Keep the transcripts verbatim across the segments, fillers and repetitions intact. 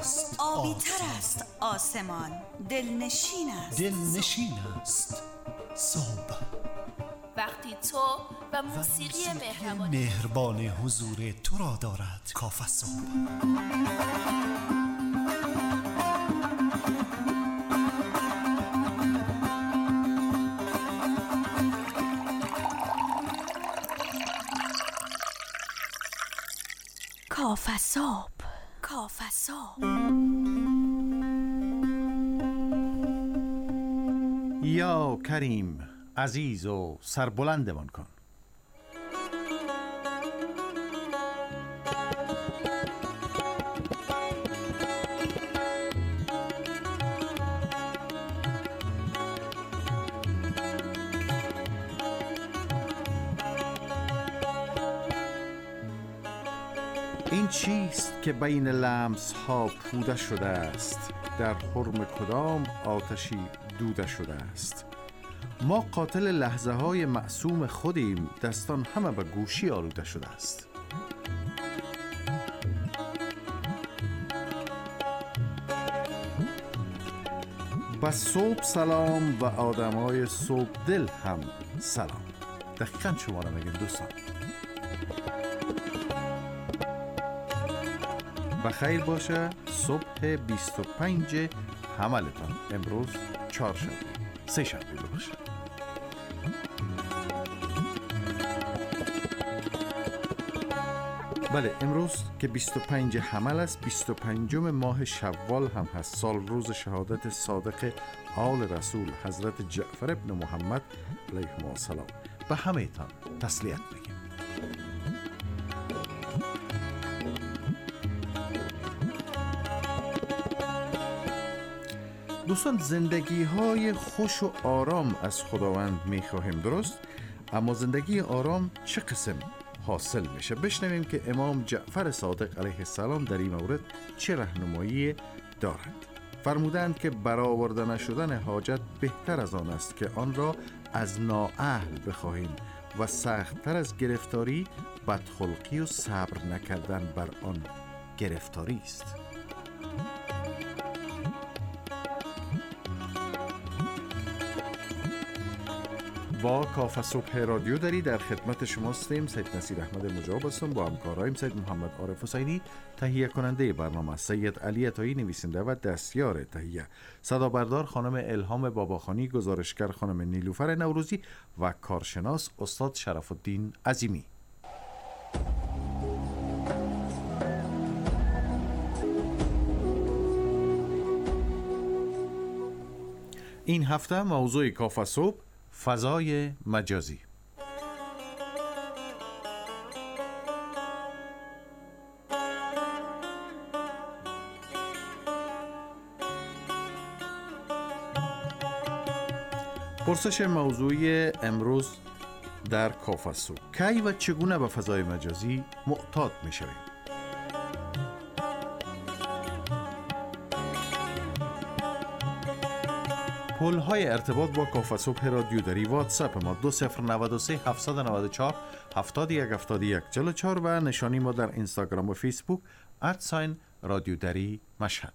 است آبی تر است آسمان، دلنشین است دلنشین است صبح. وقتی تو و موسیقی مهربان مهربان حضور تو را دارد کافه صبح. کافه صبح، کافه صبح. یا کریم عزیز و سربلندمان کن. این چیست که بین لمس ها پوده شده است، در حرم کدام آتشی دوده شده است. ما قاتل لحظه های معصوم خودیم، دستان همه به گوشی آلوده شده است. با صبح سلام و آدمای صبح دل هم سلام. دقیقاً شما را میگیم دوستان. بخیر باشه صبح بیست و پنج حملتان. امروز چهارشنبه، سه شنبه باشه. بله، امروز که بیست و پنج حمل است، بیست و پنجم ماه شوال هم هست. سال روز شهادت صادق آل رسول حضرت جعفر ابن محمد علیه السلام. به همه تان تسلیت بگیم. دوستان، زندگی های خوش و آرام از خداوند می خواهیم، درست؟ اما زندگی آرام چه قسم حاصل میشه؟ بشنویم که امام جعفر صادق علیه السلام در این مورد چه راهنمایی دارند. فرمودند که برآورده نشدن حاجت بهتر از آن است که آن را از نااهل بخواهیم و سخت‌تر از گرفتاری بدخلقی و صبر نکردن بر آن گرفتاری است. با کافه صبح رادیو داری در خدمت شما هستیم. سید نصیر احمد مجاب هستم، با همکارایم سید محمد عارف حسینی تهیه کننده برنامه، سید علی عطایی نویسنده و دستیار تهیه، صدا بردار خانم الهام باباخانی، گزارشگر خانم نیلوفر نوروزی و کارشناس استاد شرف الدین عظیمی. این هفته موضوع کافه صبح فضای مجازی. پرسش موضوعی امروز در کافه صبح: کی و چگونه به فضای مجازی معتاد می شویم؟ پل‌های ارتباط با کافه صبح رادیو داری: واتساپ ما دو صفر نه سه هفت نه چهار هفت یک هفت یک چهار چهار و نشانی ما در اینستاگرام و فیسبوک ادساین رادیو داری مشهد.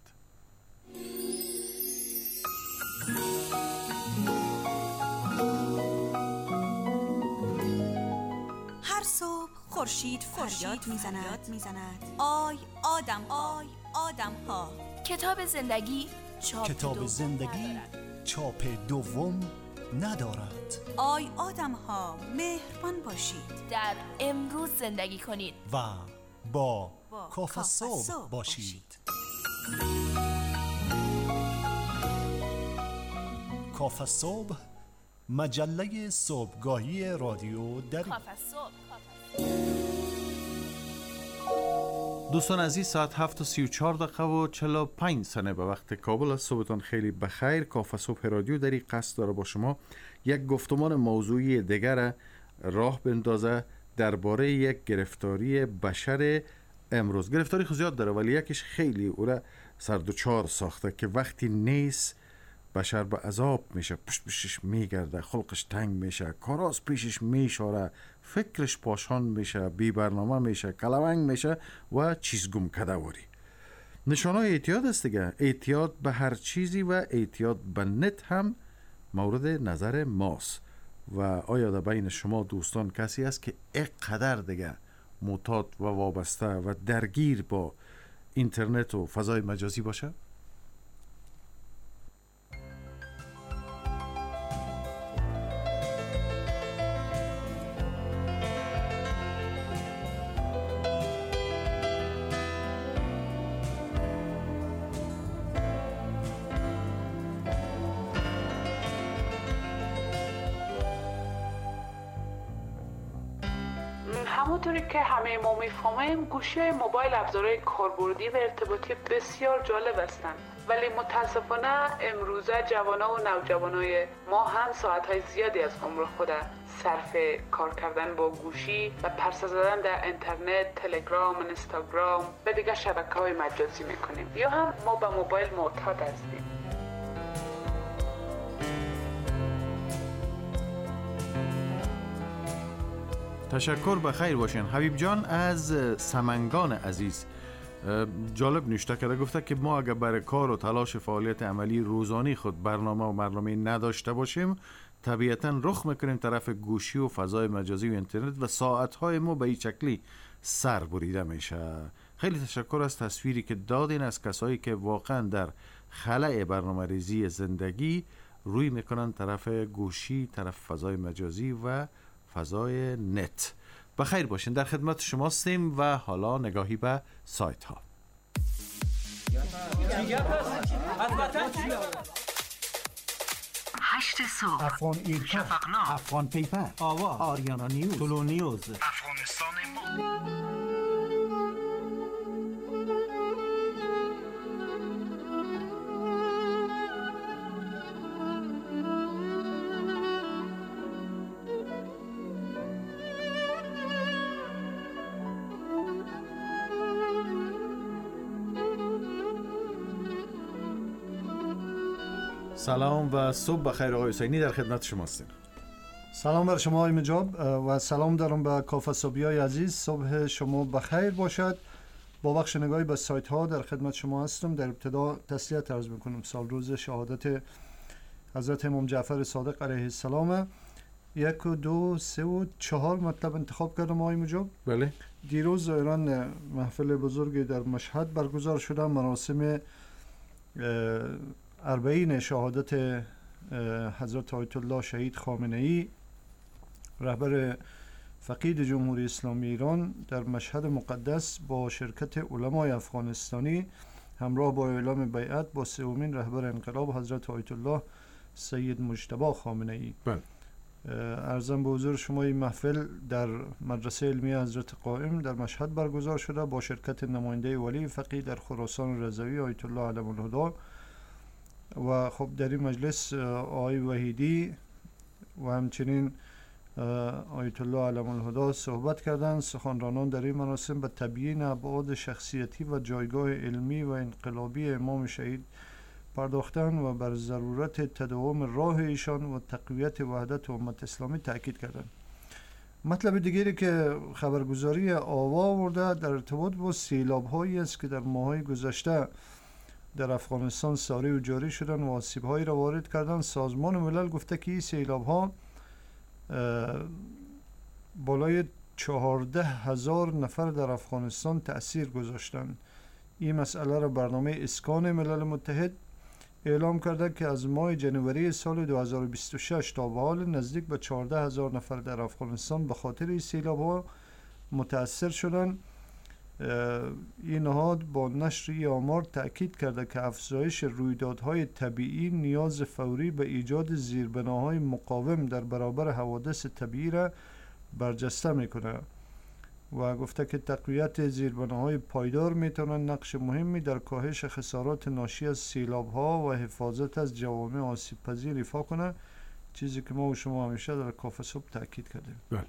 هر صبح خورشید فریاد میزند میزند آی آدم آی آدم ها. کتاب زندگی چاپ کتاب زندگی چاپ دوم ندارد. آی آدم ها، مهربان باشید، در امروز زندگی کنید و با, با کافه صبح باشید. کافه صبح، مجله صبحگاهی رادیو دری. کافه صبح. دوستان عزیز، ساعت هفت و سی و چهار دقیقه و چهل و پنج ثانیه به وقت کابل است. صبحتان خیلی بخیر. کافه صبح رادیو داری قصد داره با شما یک گفتمان موضوعی دیگر راه بندازه درباره یک گرفتاری بشر امروز. گرفتاری خود زیاد داره ولی یکیش خیلی او را سرد و چار ساخته که وقتی نیست بشر به عذاب میشه، پشت پشتش میگرده، خلقش تنگ میشه، کاراس پیشش میشاره، فکرش پاشان میشه، بی برنامه میشه، کلونگ میشه و چیز گم کده واری. نشانه اعتیاد است دیگه. اعتیاد به هر چیزی و اعتیاد به نت هم مورد نظر ماست. و آیا در بین شما دوستان کسی است که اینقدر دیگه معتاد و وابسته و درگیر با اینترنت و فضای مجازی باشه؟ همونطوری که همه ما میفهمیم گوشی موبایل ابزارهای کاربردی و ارتباطی بسیار جالب هستند، ولی متاسفانه امروزه جوانان و نوجوانای ما هم ساعتهای زیادی از عمر خود صرف کار کردن با گوشی و پرسه زدن در اینترنت، تلگرام، اینستاگرام و دیگر شبکه‌های مجازی میکنیم، یا هم ما به موبایل معتاد هستیم. تشکر، بخیر باشین. حبیب جان از سمنگان عزیز جالب نوشته کرده، گفته که ما اگر برای کار و تلاش فعالیت عملی روزانه خود برنامه و برنامه نداشته باشیم، طبیعتاً رخ میکنیم طرف گوشی و فضای مجازی و اینترنت و ساعتهای ما به این شکلی سر بریده میشه. خیلی تشکر از تصویری که دادین از کسایی که واقعا در خلأ برنامه ریزی زندگی روی میکنن طرف گوشی، طرف فضای مجازی و فضای نت. بخیر باشین، در خدمت شما هستیم و حالا نگاهی به سایت ها. هشت صبح، افغان ایرکا، شفقنامه، افغان پیپر، آوا، آریانا نیوز، طلو نیوز، افغانستان ما. سلام و صبح بخیر آقای حسینی، در خدمت شما هستیم. سلام بر شما آقای مجاب و سلام دارم به کافه صبحیای عزیز. صبح شما بخیر باشد. با بخش نگاهی به سایت ها در خدمت شما هستم. در ابتدا تسلیت عرض میکنم، سال روز شهادت حضرت امام جعفر صادق علیه السلام. یک و دو سه و چهار مطلب انتخاب کردم آقای مجاب. بله. دیروز ایران محفل بزرگی در مشهد برگزار شده، مراسم اربعین شهادت حضرت آیت الله شهید خامنه‌ای رهبر فقید جمهوری اسلامی ایران در مشهد مقدس با شرکت علمای افغانستانی همراه با اعلام بیعت با سومین رهبر انقلاب حضرت آیت الله سید مجتبی خامنه‌ای. بله. عرضم به حضور شما این محفل در مدرسه علمی حضرت قائم در مشهد برگزار شده با شرکت نماینده ولی فقید در خراسان رضوی آیت الله علم الهدی و خب در این مجلس آقای وحیدی و همچنین آیت الله علم الهدی صحبت کردند. سخنرانان در این مراسم به تبیین ابعاد شخصیتی و جایگاه علمی و انقلابی امام شهید پرداختند و بر ضرورت تداوم راه ایشان و تقویت وحدت امت اسلامی تاکید کردند. مطلب دیگری که خبرگزاری آوا آورده در ارتباط با سیلاب هایی است که در ماه‌های گذشته در افغانستان ساری و جاری شدن و آسیب هایی را وارد کردن. سازمان ملل گفته که این سیلاب ها بالای چهارده هزار نفر در افغانستان تأثیر گذاشتند. این مسئله را برنامه اسکان ملل متحد اعلام کرده که از ماه جنوری سال دو هزار و بیست و شش تا به حال نزدیک به چهارده هزار نفر در افغانستان به خاطر این سیلاب ها متأثر شدند. این نهاد با نشر این آمار تأکید کرده که افزایش رویدادهای طبیعی نیاز فوری به ایجاد زیربناهای مقاوم در برابر حوادث طبیعی را برجسته میکنه و گفته که تقویت زیربناهای پایدار میتونه نقش مهمی در کاهش خسارات ناشی از سیلاب‌ها و حفاظت از جوامع آسیب پذیر ایفا کنه، چیزی که ما و شما همیشه در کافه صبح تأکید کردیم. بله.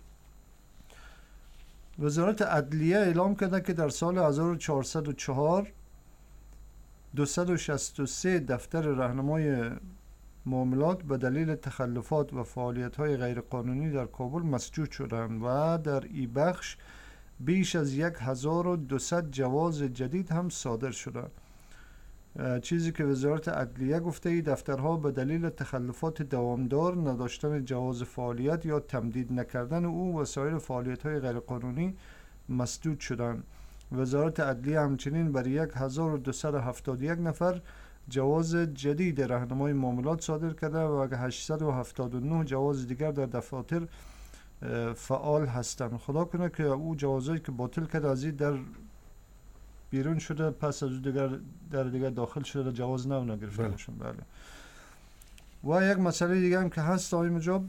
وزارت عدلیه اعلام کرده که در سال هزار و چهارصد و چهار دویست و شصت و سه دفتر راهنمای معاملات به دلیل تخلفات و فعالیت‌های غیرقانونی در کابل مسدود شدند و در این بخش بیش از یک هزار و دویست جواز جدید هم صادر شده. چیزی که وزارت عدلیه گفته ای دفترها به دلیل تخلفات دوامدار، نداشتن جواز فعالیت یا تمدید نکردن او و سایر فعالیت‌های غیرقانونی مسدود شدند. وزارت عدلیه همچنین برای هزار و دویست و هفتاد و یک نفر جواز جدید راهنمای معاملات صادر کرده و هشتصد و هفتاد و نه جواز دیگر در دفاتر فعال هستند. خدا کنه که او جوازایی که باطل کرده از این در بیرون شده، پس از دیگر در دیگر داخل شده جواز نو نگرفته باشن. بله. و یک مسئله دیگه هم که هست آقای مجاب،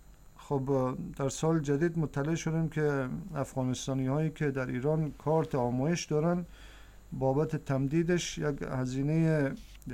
خب در سال جدید مطلع شدیم که افغانستانی هایی که در ایران کارت آمایش دارن بابت تمدیدش یک هزینه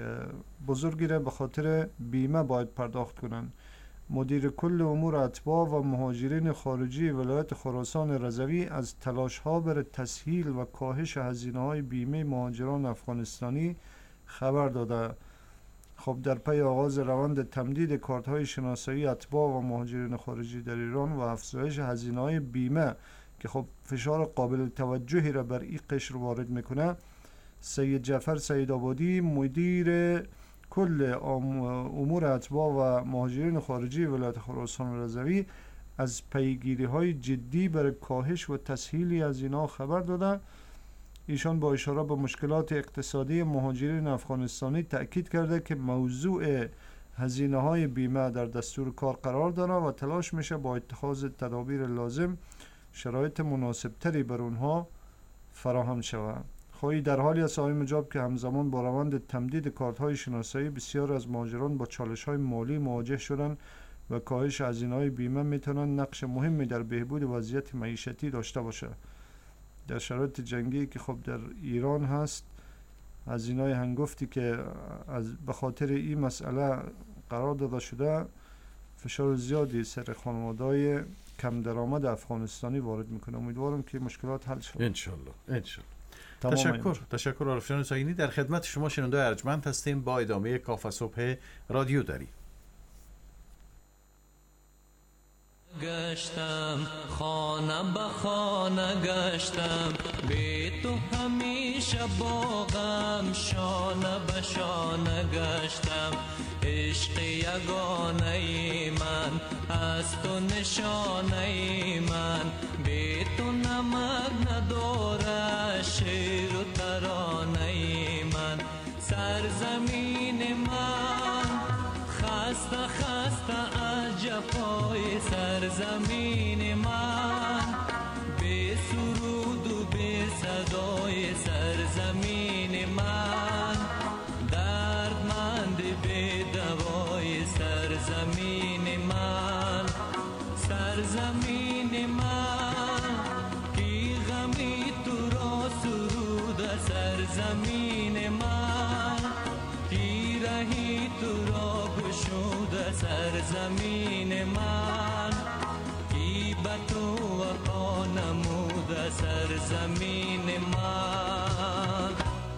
بزرگی را به خاطر بیمه باید پرداخت کنن. مدیر کل امور اتباع و مهاجرین خارجی ولایت خراسان رضوی از تلاش ها برای تسهیل و کاهش هزینه های بیمه مهاجران افغانستانی خبر داده. خب در پی آغاز روند تمدید کارت های شناسایی اتباع و مهاجرین خارجی در ایران و افزایش هزینه های بیمه که خب فشار قابل توجهی را بر این قشر وارد میکنه، سید جعفر سیدآبادی مدیر کل امور اتباع و مهاجرین خارجی ولایت خراسان رضوی از پیگیری های جدی برای کاهش و تسهیلی از اینا خبر داده. ایشان با اشاره به مشکلات اقتصادی مهاجرین افغانستانی تأکید کرده که موضوع هزینه های بیمه در دستور کار قرار داره و تلاش میشه با اتخاذ تدابیر لازم شرایط مناسب تری بر اونها فراهم شود. خواهی در حالی است آقای مجاب که همزمان با روند تمدید کارت های شناسایی بسیار از مهاجران با چالش های مالی مواجه شدن و کاهش هزینه های بیمه میتونن نقش مهمی در بهبود وضعیت معیشتی داشته باشه. در شرایط جنگی که خب در ایران هست، هزینه های هنگفتی که از به خاطر این مسئله قرار داده شده فشار زیادی سر خانواده‌های کم درآمد افغانستانی وارد میکنه. امیدوارم که مشکلات حل شود ان شاء الله. ان شاء الله. تشکر تشکر عارف جان حسینی. در خدمت شما شنونده ارجمند هستیم با ادامه کافه صبح رادیو دری. گشتم خانه به خانه گشتم، بی تو همیشه باغم شانه به شانه گشتم. عشق یگانه من از تو نشانه من، بی تو نمک نداره شعر و ترانه من. سرزمین من خسته خسته از جفای سرزمین من، بی سرود و بی صدای سرزمین من، دردمند بی دوای سرزمین من. سرزمین من کی غمی تو را سرود سرزمین من، کی رهی تو را گشود سرزمین من، کی به تو وفا نمود سرزمین من.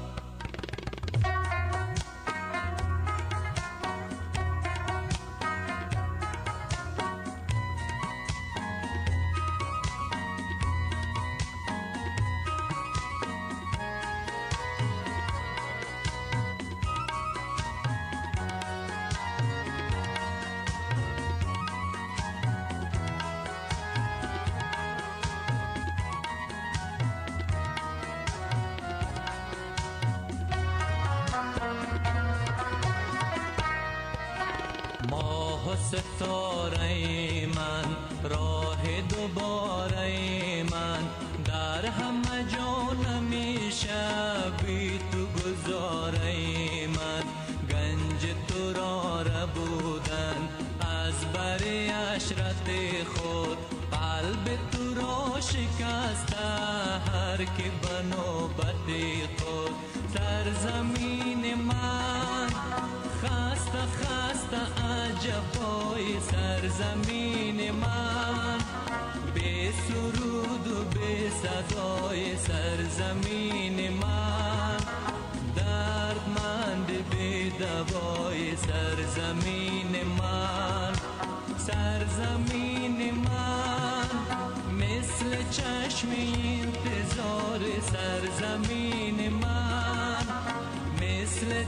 ستاره من راه دوباره من، در همه جا نمیشه بی تو گذاره من. گنج تو را ربودن از بر عشرت خود، قلب تو را شکسته هر که به نوبت خود. سرزمین من خسته خسته جفای سرزمین من، بی سرود و بی صدای سرزمین من، دردمند بی دوای سرزمین من. سرزمین من مثل چشم انتظار سرزمین من، مثل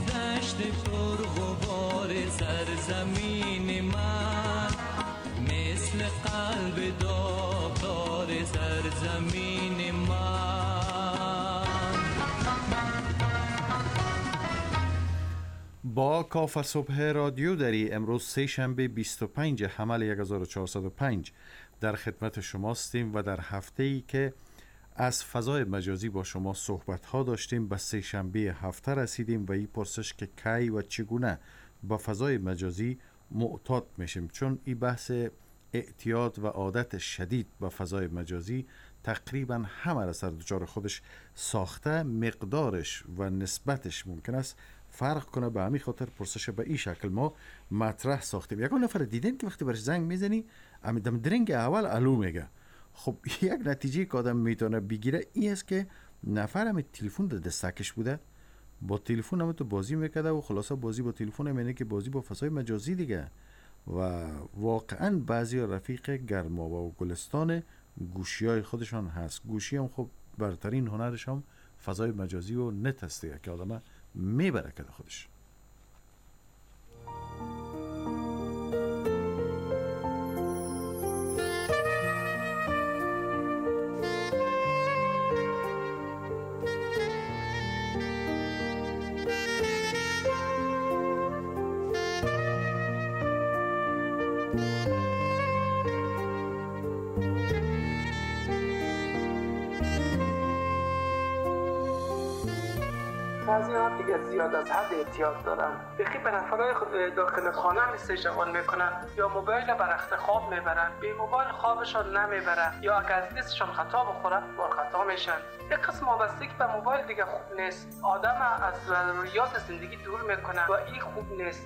سرزمین من، مثل قلب داغدار سرزمین من. با کاف صبح رادیو دری امروز سه شنبه بیست و پنج حمل هزار و چهارصد و پنج در خدمت شماستیم و در هفته ای که از فضای مجازی با شما صحبت ها داشتیم به سه شنبه هفته رسیدیم و این پرسش که کی و چگونه با فضای مجازی معتاد میشیم، چون این بحث اعتیاد و عادت شدید با فضای مجازی تقریبا همه را سر دچار خودش ساخته، مقدارش و نسبتش ممکن است فرق کنه. به همین خاطر پرسش به این شکل ما مطرح ساختیم. یک نفر دیدین که وقتی برش زنگ میزنی امیدم درنگ اول الو میگه. خب یک نتیجه که آدم میتونه بگیره این است که نفر همه تلفن در دستکش بوده، با تلفن همه تو بازی میکرده و خلاصه بازی با تلفن هم اینه که بازی با فضای مجازی دیگه. و واقعا بعضی رفیق گرمابه و گلستان گوشی های خودشان هست. گوشی هم خب برترین هنرش هم فضای مجازی و نت است دیگه که آدم میبره که خودش. بعضی ها دیگه زیاد از حد اعتیاد دارن، بخی به نفرهای داخل خانه هم استشمال میکنن یا موبایل بر رخت خواب میبرن، به موبایل خوابشان نمیبرن یا اگر از دستشان خطا بخوره بار خطا میشن. یک قسم وابستگی به موبایل دیگه خوب نیست، آدم از ضروریات زندگی دور میکنه و این خوب نیست.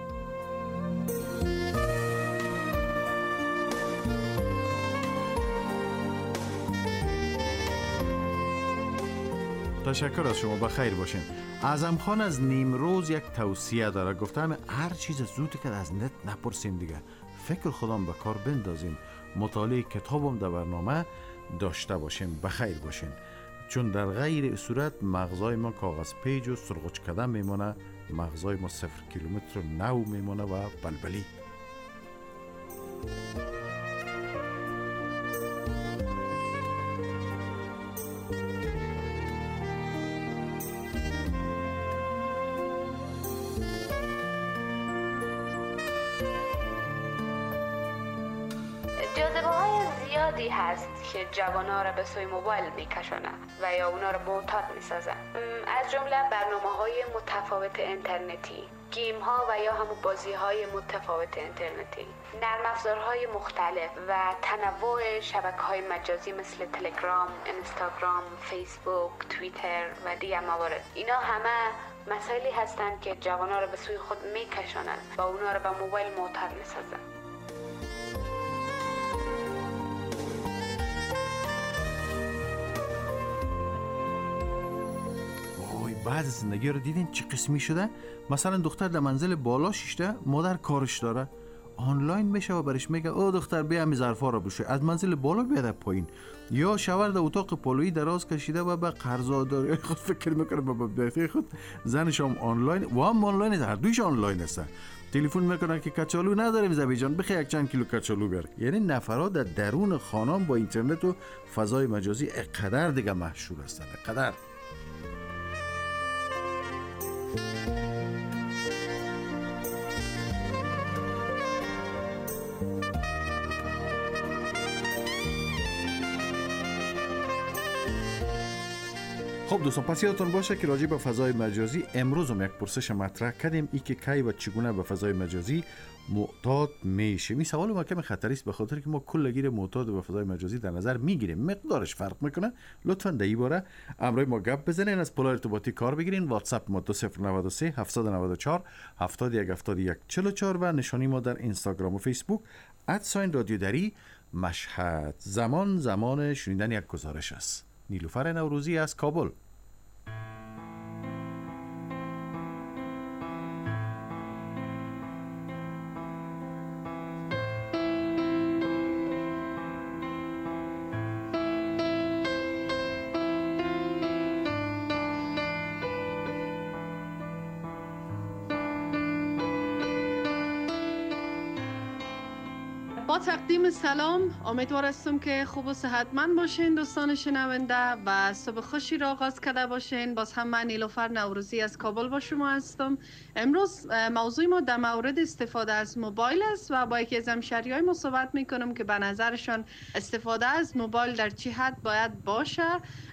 تشکر از شما، بخیر باشین. اعظم خان از نیمروز یک توصیه داره، گفتم هر چیز زود که از نت نپرسیم دیگه، فکر خودم به کار بندازیم، مطالعه کتابم در برنامه داشته باشیم. بخیر باشین، چون در غیر صورت مغزای ما کاغذ پیج و سرغوچ کدم میمونه، مغزای ما صفر کیلومتر نو میمونه و بلبلی. زیادی هست که جوانها را به سوی موبایل میکشانند و یا اونا را معتاد میسازند، از جمله برنامه‌های متفاوت اینترنتی، گیم ها و یا همون بازی های متفاوت اینترنتی، نرم افزارهای مختلف و تنوع شبکه‌های مجازی مثل تلگرام، اینستاگرام، فیسبوک، توییتر و دیگر موارد. اینا همه مسائلی هستند که جوانها را به سوی خود میکشانند و اونا را به موبایل معتاد میسازند. بعد زندگی رو دیدین چه قسمی شده؟ مثلا دختر در منزل بالا شیشته، مادر کارش داره، آنلاین میشه و برش میگه او دختر بیا می ظرفا رو بشه، از منزل بالا بیاد پایین. یا شوهر در اتاق پالویی دراز کشیده و به قرضاداری خود فکر میکنه به بدبختی خود، زنش هم آنلاین و هم آنلاین است، هر دویش آنلاین هستن. تلفن میکنن که کچالو نداریم زبی جان بخی یک چند کیلو کچالو بیار. یعنی نفرات در درون خانه با اینترنت و فضای مجازی اقدر دیگه مشهور هستن، اقدر. خب دوستان، پس یادتون باشه که راجع به فضای مجازی امروز هم یک پرسش مطرح کردیم، ای که کی و چگونه به فضای مجازی معتاد میشه. این سوال ما کمی خطری است، به خاطر که ما کلگیر معتاد به فضای مجازی در نظر میگیریم، مقدارش فرق میکنه. لطفاً در این باره امروز ما گپ بزنین، از پلای ارتباطی کار بگیرین. واتساپ ما دو صفر نه سه هفت نه چهار هفت یک هفت یک چهار چهار و نشانی ما در اینستاگرام و فیسبوک ادساین رادیو دری مشهد. زمان زمان شنیدن یک گزارش است. نیلوفر نوروزی از کابل. با تقدیم سلام، امیدوار هستم که خوب و صحتمند باشین دوستان شنونده و صبح خوشی را آغاز کرده باشین. باز هم من نیلوفر نوروزی از کابل با شما هستم. امروز موضوع ما در مورد استفاده از موبایل است و با یکی از همشهریای ما صحبت میکنم که به نظرشان استفاده از موبایل در چه حد باید باشه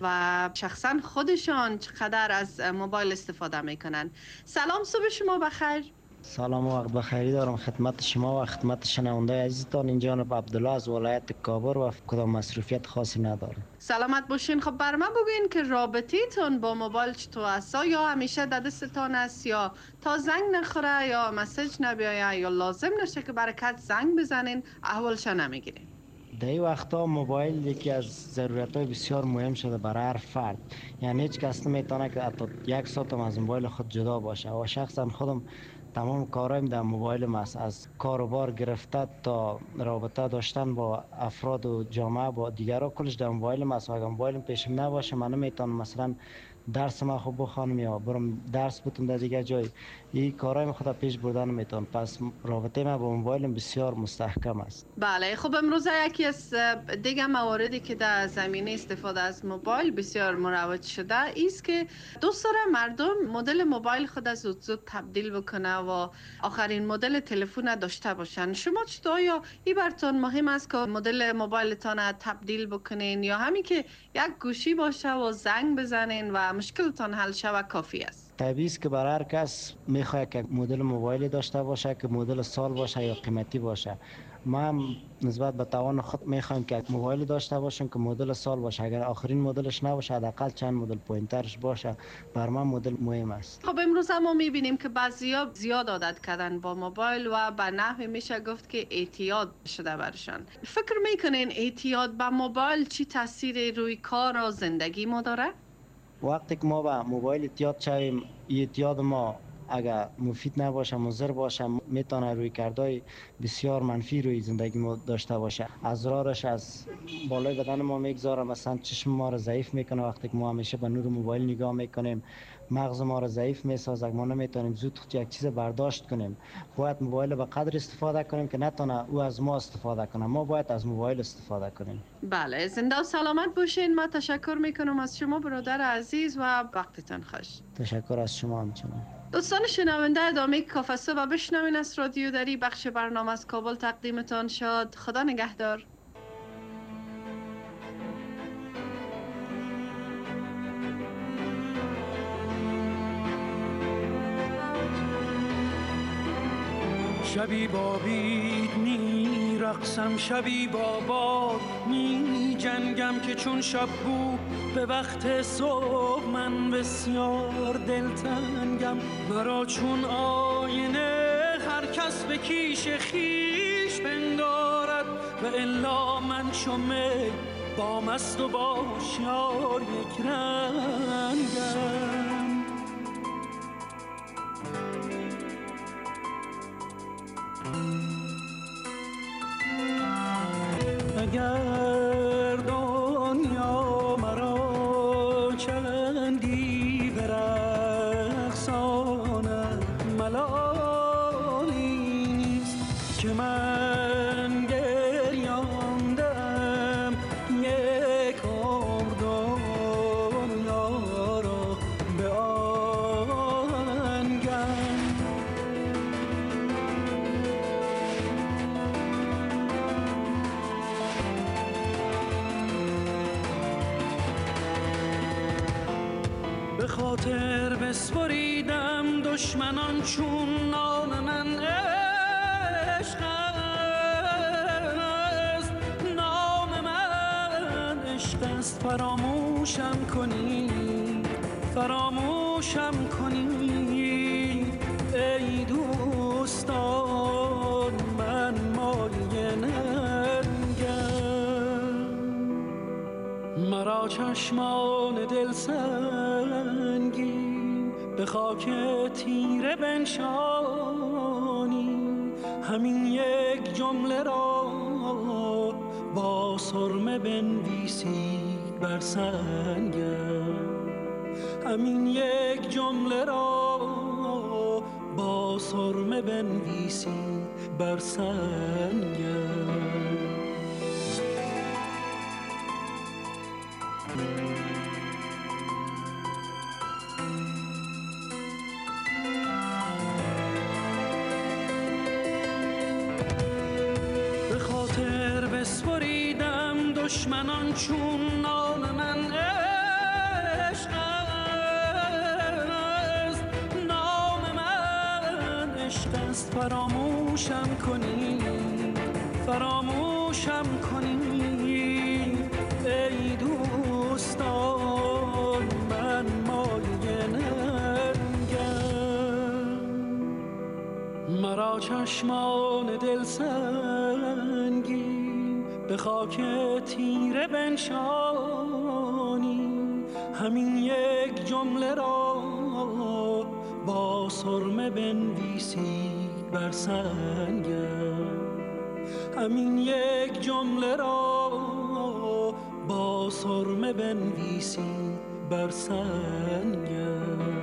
و شخصا خودشان چقدر از موبایل استفاده میکنن. سلام، صبح شما بخیر. سلام و وقت بخیری دارم خدمت شما و خدمت شنونده عزیزتان. این جانب عبدالله از ولایت کابل و کدام مصروفیت خاصی نداره. سلامت باشین. خب بر من بگوین که رابطیتون با موبایل چطور است؟ یا همیشه در دستتان است یا تا زنگ نخوره یا مسیج نبیایه یا لازم نشه که برکت زنگ بزنین احوالش نمیگیرین؟ در این وقتا موبایل یکی از ضرورت‌های بسیار مهم شده برای هر فرد. یعنی هیچ کس نمیتونه که حتی یک ساعت هم از موبایل خود جدا باشه و شخصا خودم تمام کارایم در موبایل است، از کاروبار گرفته تا رابطه داشتن با افراد و جامعه با دیگران کلش در موبایل است. اگر موبایلم پیشم نباشه من نمیتونم مثلا درس ما خوب بخوانم یا برم درس بتونم در دیگه جای. این کارهای خود پیش بردن نمیتونم. پس رابطه ما با موبایلم بسیار مستحکم است. بله، خب امروز یکی از دیگه مواردی که در زمینه استفاده از موبایل بسیار مروج شده است که دوست داره مردم مدل موبایل خود از زود زود تبدیل بکنه و آخرین مدل تلفن داشته باشن. شما چطور؟ یا این براتون مهم است که مدل موبایلتان تبدیل بکنین یا همین که یک گوشی باشه و زنگ بزنین و مشکلتان حل شوه کافی است؟ طبیعی است که برای هر کس میخواد که مدل موبایلی داشته باشه که مدل سال باشه یا قیمتی باشه. ما هم نسبت به توان خود میخوایم که موبایل داشته باشیم که مدل سال باشه. اگر آخرین مدلش نباشه حداقل چند مدل پایینترش باشه. بر من مدل مهم است. خب امروز هم ما میبینیم که بعضیا زیاد عادت کردن با موبایل و به نحوی میشه گفت که اعتیاد شده برشان. فکر میکنین اعتیاد به موبایل چی تاثیری روی کار و زندگی ما داره؟ وقتی که ما به موبایل اعتیاد شویم، اعتیاد ما اگر مفید نباشه مضر باشه میتونه روی کردهای بسیار منفی روی زندگی ما داشته باشه. اضرارش از بالای بدن ما میگذاره. مثلا چشم ما رو ضعیف میکنه وقتی که ما همیشه به نور موبایل نگاه میکنیم. مغز ما رو ضعیف میسازه. ما نمیتونیم زود یک چیز برداشت کنیم. باید موبایل به قدر استفاده کنیم که نتونه او از ما استفاده کنه. ما باید از موبایل استفاده کنیم. بله، زنده و سلامت باشین. ما تشکر میکنم از شما برادر عزیز و وقتتان خوش. تشکر از شما همچنین. دوستان شنونده، ادامه کافه صبح بشنوین از رادیو دری. بخش برنامه از کابل تقدیمتان شد. خدا نگهدار. شبی با بید می رقصم، شبی با باد می جنگم که چون شب بود به وقت صبح من بسیار دلتنگم. مرا چون آینه هر کس به کیش خیش پندارد و الا من چو می با مست و با شیار یک رنگم. اگر دنیا مرا چندی برقصاند ملالی نیست که من گریاندم یک عمر دنیا را به آهنگم. به خاطر بسپریدم دشمنان چون نام من عشق است. نام من عشق است. فراموشم کنی فراموشم کنی ای دوستان من مایه ننگم. مرا چشمان دل سنگی به خاک تیره بنشانی. همین یک جمله را با سرمه بنویسید بر سنگم. همین یک جمله را با سرمه بنویسید بر سنگم. دشمنان چون نام من عشق است، نام من عشق است. فراموشم کنی، فراموشم کنی ای دوستان، من مایه ننگم. مرا چشمان دل سنگی به خاک تیره بنشانی، همین یک جمله را با سرمه بنویسی بر سنگم، همین یک جمله را با سرمه بنویسی بر سنگم.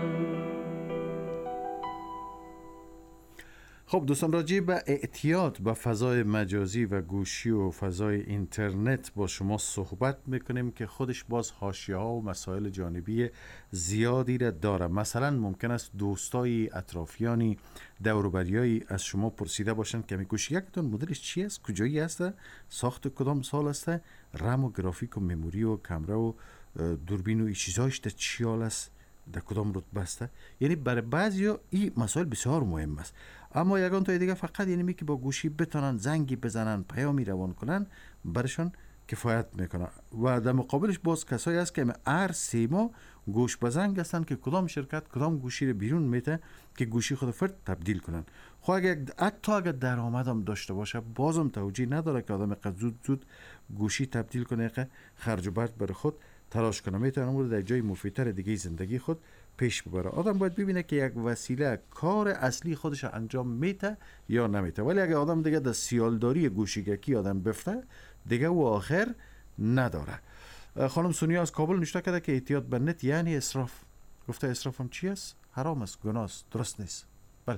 خب دوستان، راجع به اعتیاد به فضای مجازی و گوشی و فضای اینترنت با شما صحبت میکنیم که خودش باز حاشیه‌ها و مسائل جانبی زیادی را داره. مثلا ممکن است دوستای اطرافیانی دور و بریایی از شما پرسیده باشند که می گوشی یکتون مدلش چی است، کجایی است، ساخت کدام سال است، رم و گرافیک و مموری و کامera و دوربین و این چیزایش در چی حال است، در کدام رتبه است. یعنی برای بعضیا این مسائل بسیار مهم است، اما یگان تا دیگه فقط یعنی می که با گوشی بتونن زنگی بزنن، پیامی روان کنن، برشان کفایت میکنه. و در مقابلش باز کسایی هست که هر سه ماه گوش به زنگ هستن که کدام شرکت کدام گوشی رو بیرون میته که گوشی خود فرد تبدیل کنن. خب اگر حتی اگر درآمد هم داشته باشه بازم توجیه نداره که آدم قد زود زود گوشی تبدیل کنه که خرج و برد برای خود تلاش کنه، میتونه اون رو در جای مفیدتر دیگه زندگی خود پیش ببره. آدم باید ببینه که یک وسیله کار اصلی خودش انجام میته یا نمیته. ولی اگه آدم دیگه در سیالداری گوشیگکی آدم بفته دیگه و آخر نداره. خانم سونیا از کابل نوشته کرده که اعتیاد به نت یعنی اسراف. گفته اسراف هم چی است؟ حرام است، گناه است، درست نیست. بله.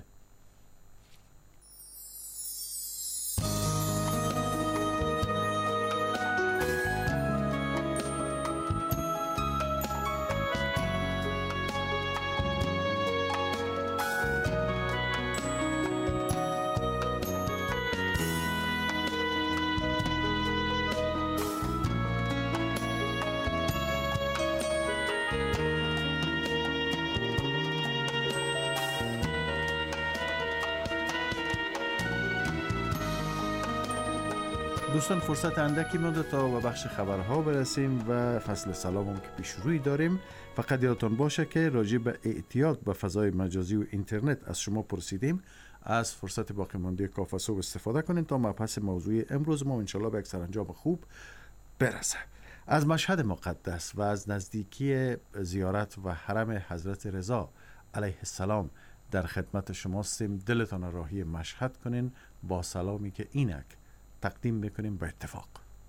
دوستان فرصت اندکی مونده تا به بخش خبرها برسیم و فصل سلام هم که پیش روی داریم. فقط یادتان باشه که راجع به اعتیاد به فضای مجازی و اینترنت از شما پرسیدیم. از فرصت باقی مانده کافه صبح استفاده کنین تا مبحث موضوع امروز ما انشالله به یک سرانجام خوب برسه. از مشهد مقدس و از نزدیکی زیارت و حرم حضرت رضا علیه السلام در خدمت شما هستیم. دلتان راهی مشهد کنین با سلامی که اینک تقدیم میکنیم به اتفاق.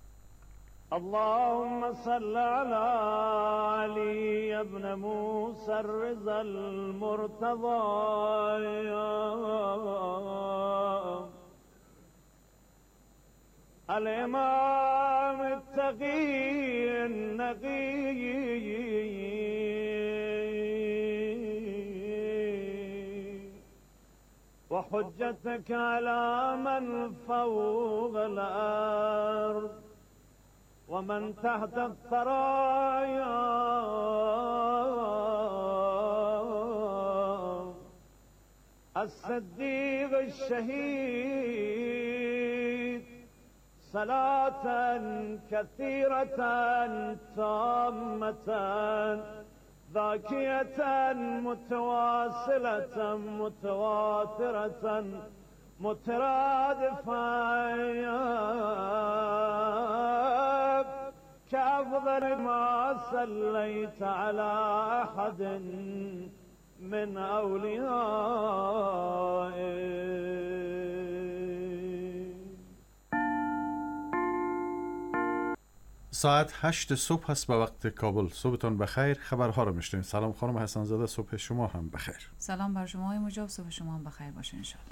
اللهم صل على علي ابن موسى الرضا المرتضى الامام التقي النقي وحجتك على من فوق الأرض ومن تحت الثرايا الصديق الشهيد صلاة كثيرة تامة ذاكية متواصلة متواترة مترادفة كأفضل ما صليت على أحد من أوليائك. ساعت هشت صبح هست به وقت کابل. صبحتان بخیر. خبرها رو میشنویم. سلام خانم حسن زاده، صبح شما هم بخیر. سلام بر شما های مجاب، صبح شما هم بخیر باشه انشالله.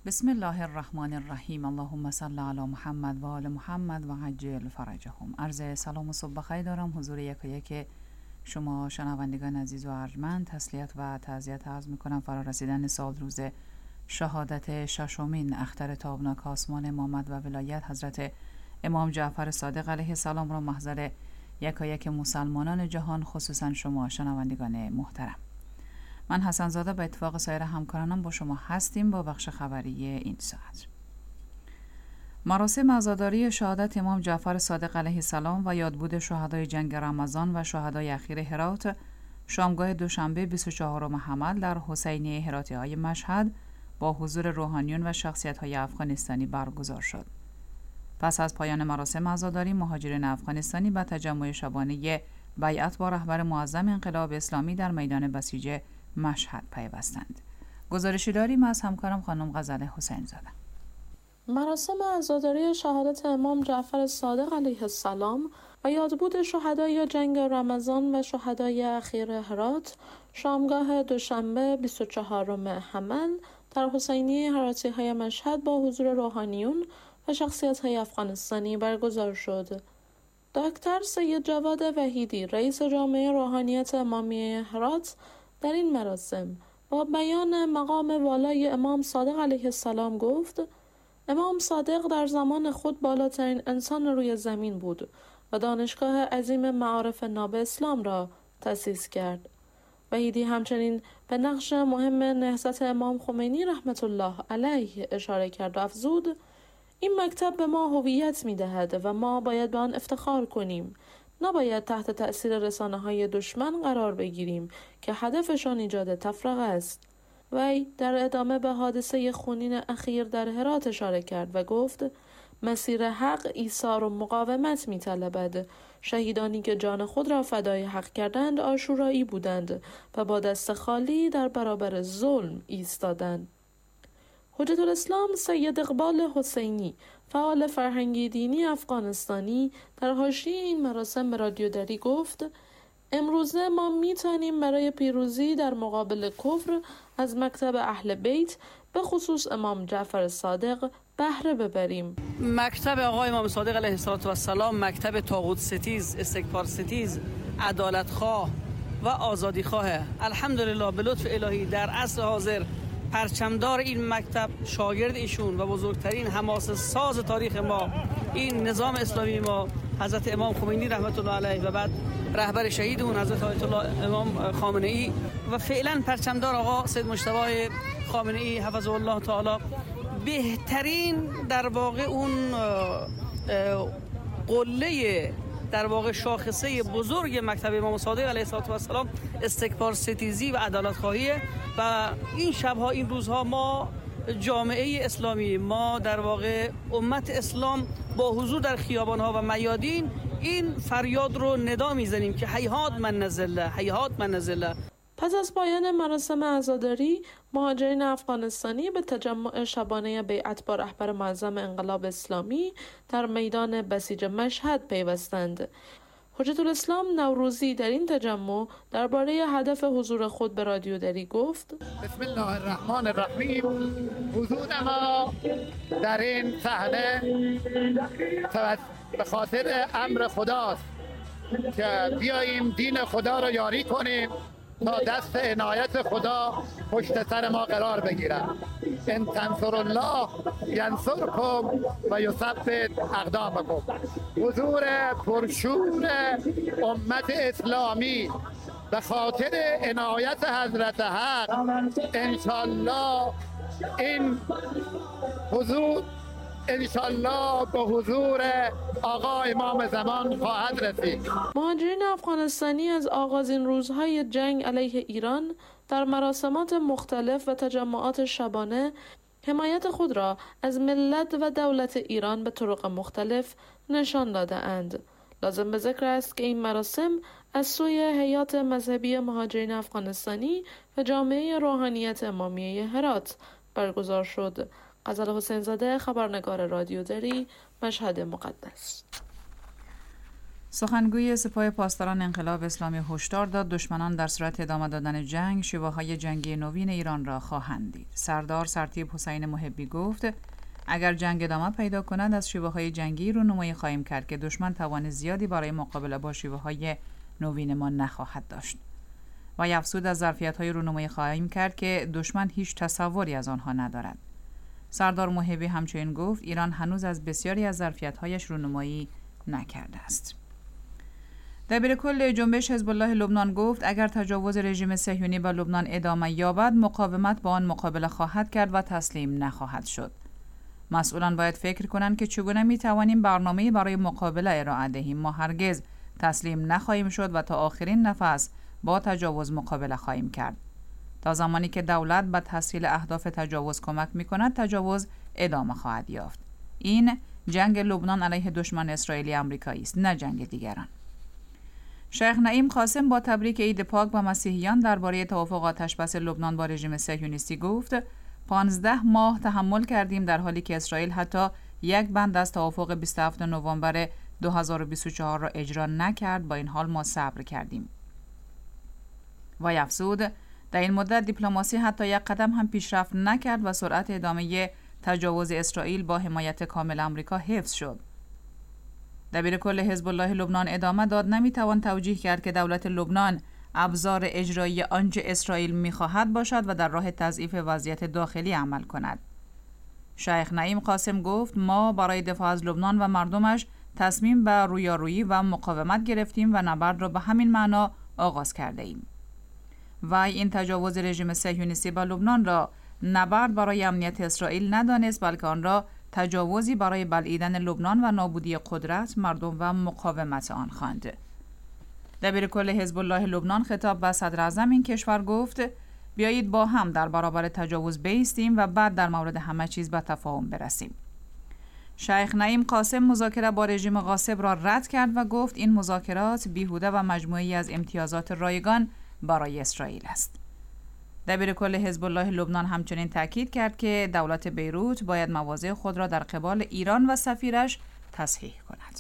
بسم الله الرحمن الرحیم. اللهم صل علی محمد و آل محمد و عجل فرجهم. عرض سلام و صبح بخیر دارم حضور یک و یک شما شنوندگان عزیز و ارجمند. تسلیت و تعزیت عرض میکنم فرا رسیدن سال روز شهادت ششمین اختر تابناک آسمان امامت و ولایت حضرت امام جعفر صادق علیه السلام را محضر یک و یک مسلمانان جهان، خصوصا شما شنوندگان محترم. من حسن زاده به اتفاق سایر همکارانم با شما هستیم با بخش خبری این ساعت. مراسم عزاداری شهادت امام جعفر صادق علیه السلام و یادبود شهدای جنگ رمضان و شهدای اخیر هرات شامگاه دوشنبه بیست و چهارم حمل در حسینیه هراتی‌های مشهد با حضور روحانیون و شخصیت‌های افغانستانی برگزار شد. پس از پایان مراسم عزاداری، مهاجرین افغانستانی به تجمع شبانه بیعت با رهبر معظم انقلاب اسلامی در میدان بسیج مشهد پیوستند. گزارشی داریم از همکارم خانم غزل حسین زاده. مراسم عزاداری شهادت امام جعفر صادق علیه السلام و یادبود شهدای جنگ رمضان و شهدای اخیر هرات شامگاه دوشنبه بیست و چهارم حمل در حسینیه هراتی‌های مشهد با حضور روحانیون و شخصیت‌های افغانستانی برگزار شد. دکتر سید جواد وحیدی، رئیس جامعه روحانیت امامیه هرات، در این مراسم با بیان مقام والای امام صادق علیه السلام گفت: امام صادق در زمان خود بالاترین انسان روی زمین بود و دانشگاه عظیم معارف ناب اسلام را تأسیس کرد. وحیدی همچنین به نقش مهم نهضت امام خمینی رحمت الله علیه اشاره کرد و افزود: این مکتب به ما هویت می‌دهد و ما باید به آن افتخار کنیم. نباید تحت تأثیر رسانه‌های دشمن قرار بگیریم که هدفشان ایجاد تفرقه است. وی در ادامه به حادثه خونین اخیر در هرات اشاره کرد و گفت: مسیر حق ایثار و مقاومت می‌طلبد. شهیدانی که جان خود را فدای حق کردند عاشورایی بودند و با دست خالی در برابر ظلم ایستادند. حجت الاسلام سید اقبال حسینی، فعال فرهنگی دینی افغانستانی، در حاشیه این مراسم به رادیو دری گفت: امروزه ما میتونیم برای پیروزی در مقابل کفر از مکتب اهل بیت به خصوص امام جعفر صادق بهره ببریم. مکتب آقای امام صادق علیه السلام مکتب طاغوت ستیز، استکبار ستیز، عدالت خواه و آزادی خواه. الحمدلله به لطف الهی در عصر حاضر پرچمدار این مکتب شاگرد ایشون و بزرگترین حماسه ساز تاریخ ما، این نظام اسلامی ما، حضرت امام خمینی رحمت الله علیه و بعد رهبر شهید اون حضرت آیت الله امام خامنه ای و فعلا پرچمدار آقا سید مجتبی خامنه ای حفظه الله تعالی، بهترین در واقع اون قله در واقع شاخصه بزرگ مکتب امام صادق علیه السلام استکبار ستیزی و عدالت خواهی. و این شبها این روزها ما جامعه اسلامی، ما در واقع امت اسلام با حضور در خیابانها و میادین این فریاد رو ندا میزنیم که هیهات من نزله، هیهات من نزله. پس از پایان مراسم عزاداری، مهاجرین افغانستانی به تجمع شبانه بیعت با رهبر معظم انقلاب اسلامی در میدان بسیج مشهد پیوستند. حجت الاسلام نوروزی در این تجمع درباره هدف حضور خود به رادیو دری گفت: بسم الله الرحمن الرحیم. حضور ما در این صحنه به خاطر امر خداست که بیاییم دین خدا را یاری کنیم تا دست عنایت خدا پشت سر ما قرار بگیرد. ان تنصر الله ینصرکم و یثبت اقدامکم. حضور پرشور امت اسلامی به خاطر عنایت حضرت حق، انشالله این حضور انشالله به حضور آقا امام زمان خواهد رسید. مهاجرین افغانستانی از آغازین روزهای جنگ علیه ایران در مراسمات مختلف و تجمعات شبانه حمایت خود را از ملت و دولت ایران به طرق مختلف نشان داده اند. لازم به ذکر است که این مراسم از سوی هیئات مذهبی مهاجرین افغانستانی و جامعه روحانیت امامیه هرات برگزار شد. غزل حسین زاده، خبرنگار رادیو دری، مشهد مقدس. سخنگوی سپاه پاسداران انقلاب اسلامی هشدار داد دشمنان در صورت ادامه دادن جنگ شیوه‌های جنگی نوین ایران را خواهند دید. سردار سرتیپ حسین محبی گفت اگر جنگ ادامه پیدا کند از شیوه‌های جنگی رونمایی خواهیم کرد که دشمن توان زیادی برای مقابله با شیوه‌های نوین ما نخواهد داشت. و افزود از ظرفیت‌های رونمایی خواهیم کرد که دشمن هیچ تصوری از آنها ندارد. سردار محبی همچنین گفت ایران هنوز از بسیاری از ظرفیت‌هایش رونمایی نکرده است. دبیرکل جنبش حزب الله لبنان گفت اگر تجاوز رژیم صهیونی به لبنان ادامه یابد مقاومت با آن مقابله خواهد کرد و تسلیم نخواهد شد. مسئولان باید فکر کنند که چگونه می توانیم برنامه‌ای برای مقابله ارائه دهیم. ما هرگز تسلیم نخواهیم شد و تا آخرین نفس با تجاوز مقابله خواهیم کرد. تا زمانی که دولت به تسهیل اهداف تجاوز کمک می کند تجاوز ادامه خواهد یافت. این جنگ لبنان علیه دشمن اسرائیلی آمریکایی است، نه جنگ دیگران. شیخ نعیم قاسم با تبریک عید پاک به مسیحیان درباره توافق آتشبس لبنان با رژیم صهیونیستی گفت پانزده ماه تحمل کردیم در حالی که اسرائیل حتی یک بند از توافق بیست و هفتم نوامبر دو هزار و بیست و چهار را اجرا نکرد. با این حال ما صبر کردیم. و افزود در این مدت دیپلماسی حتی یک قدم هم پیشرفت نکرد و سرعت ادامه تجاوز اسرائیل با حمایت کامل آمریکا حفظ شد. دبیرکل حزب الله لبنان ادامه داد نمیتوان توجیه کرد که دولت لبنان ابزار اجرایی آنچه اسرائیل میخواهد باشد و در راه تضعیف وضعیت داخلی عمل کند. شیخ نعیم قاسم گفت ما برای دفاع از لبنان و مردمش تصمیم به رویارویی و مقاومت گرفتیم و نبرد را به همین معنا آغاز کرده ایم. و این تجاوز رژیم صهیونیستی به لبنان را نبرد برای امنیت اسرائیل ندانست بلکه آن را تجاوزی برای بلعیدن لبنان و نابودی قدرت مردم و مقاومت آن خواند. دبیرکل حزب الله لبنان خطاب به صدر اعظم این کشور گفت بیایید با هم در برابر تجاوز بایستیم و بعد در مورد همه چیز به تفاهم برسیم. شیخ نعیم قاسم مذاکره با رژیم غاصب را رد کرد و گفت این مذاکرات بیهوده و مجموعی از امتیازات رایگان برای اسرائیل است. دبیرکل حزب الله لبنان همچنین تاکید کرد که دولت بیروت باید مواضع خود را در قبال ایران و سفیرش تصحیح کند.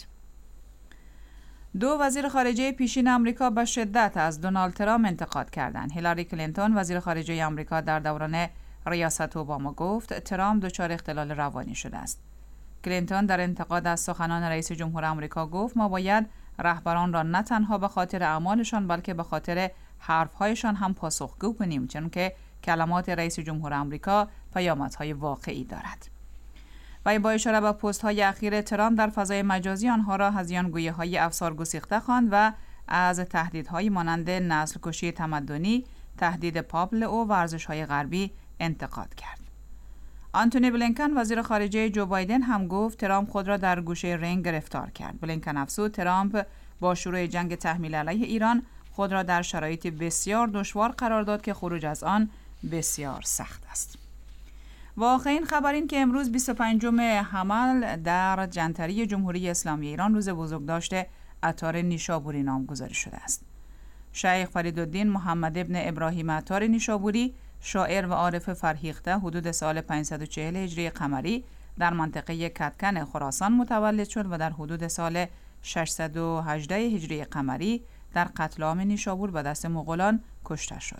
دو وزیر خارجه پیشین آمریکا به شدت از دونالد ترامپ انتقاد کردند. هیلاری کلینتون وزیر خارجه آمریکا در دوران ریاست اوباما گفت ترامپ دچار اختلال روانی شده است. کلینتون در انتقاد از سخنان رئیس جمهور آمریکا گفت ما باید رهبران را نه تنها به خاطر اعمالشان بلکه به خاطر حرفهایشان هم پاسخگو کنیم، چون که کلمات رئیس جمهور آمریکا پیامدهای واقعی دارد. و با اشاره به پست‌های اخیر ترامپ در فضای مجازی آنها را هذیان‌گویی‌های افسار گسیخته خواند و از تهدیدهای مانند نسل کشی تمدنی، تهدید پابلو و ارزش‌های غربی انتقاد کرد. آنتونی بلینکن وزیر خارجه جو بایدن هم گفت ترامپ خود را در گوشه رنگ گرفتار کرد. بلینکن افزود ترامپ با شروع جنگ تحمیل علیه ایران خود را در شرایط بسیار دشوار قرار داد که خروج از آن بسیار سخت است. و آخرین خبر این که امروز بیست و پنجم حمل در جنتری جمهوری اسلامی ایران روز بزرگداشت عطار نیشابوری نامگذاری شده است. شیخ فریدالدین محمد ابن ابراهیم عطار نیشابوری، شاعر و عارف فرهیخته، حدود سال پانصد و چهل هجری قمری در منطقه کدکن خراسان متولد شد و در حدود سال ششصد و هجده هجری قمری در قتل عام نیشابور به دست مغولان کشته شد.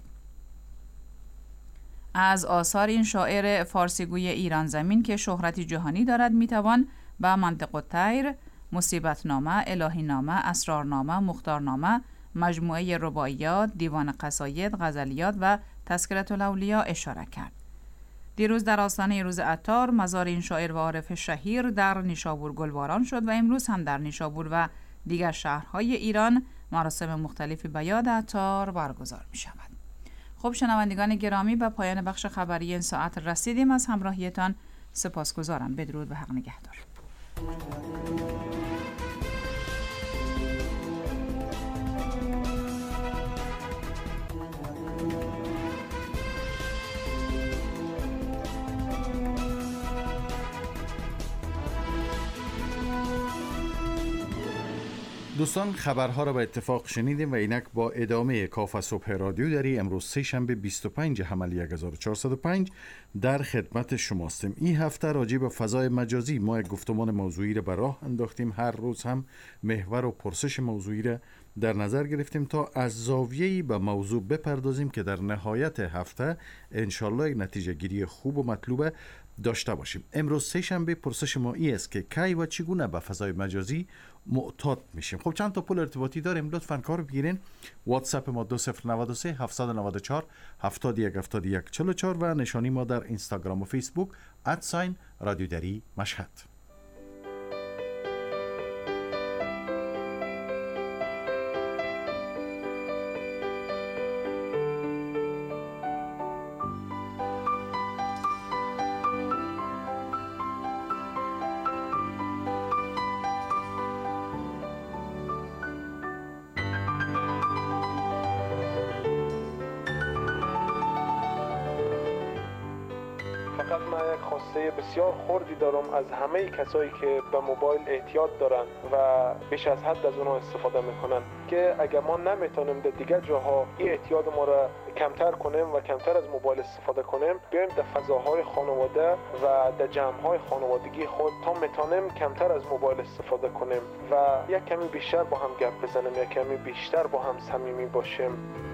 از آثار این شاعر فارسیگوی ایران زمین که شهرتی جهانی دارد میتوان به منطق الطیر، مصیبتنامه، الهینامه، اسرارنامه، مختارنامه، مجموعه رباعیات، دیوان قصاید، غزلیات و تذکرة الاولیاء اشاره کرد. دیروز در آستانه روز عطار مزار این شاعر و عارف شهیر در نیشابور گلباران شد و امروز هم در نیشابور و دیگر شهرهای ایران مراسم مختلفی به یاد عطار برگزار می شود. خب شنوندگان گرامی، به پایان بخش خبری این ساعت رسیدیم. از همراهیتان سپاسگزارم. بدرود و حق نگهدار. دوستان خبرها را به اتفاق شنیدیم و اینک با ادامه کاف صبح رادیو دری امروز سه شنبه بیست و پنج حمل هزار و چهارصد و پنج در خدمت شماستیم. این هفته راجع به فضای مجازی ما یک گفتمان موضوعی را به راه انداختیم. هر روز هم محور و پرسش موضوعی را در نظر گرفتیم تا از زاویه‌ای به موضوع بپردازیم که در نهایت هفته انشالله یک نتیجه گیری خوب و مطلوب داشته باشیم. امروز سه شنبه پرسش ما این است که کی و چگونه به فضای مجازی معتاد میشیم. خب چند تا پول ارتباطی داریم، لطفاً کار بگیرین. واتساپ ما دو صفر نه سه هفت نه چهار هفت یک هفت یک چهار چهار و نشانی ما در اینستاگرام و فیسبوک ادساین رادیو دری مشهد. فقط من یک خواسته بسیار خردی دارم از همه کسایی که به موبایل احتیاط دارن و بیش از حد از اونها استفاده میکنن که اگر ما نمیتونیم در دیگر جاها این احتیاط ما را کمتر کنیم و کمتر از موبایل استفاده کنیم، بیایم در فضاهای خانواده و در جمعهای خانوادگی خود تا میتونیم کمتر از موبایل استفاده کنیم و یک کمی بیشتر با هم گپ بزنیم، یک کمی بیشتر با هم صمیمی باشیم.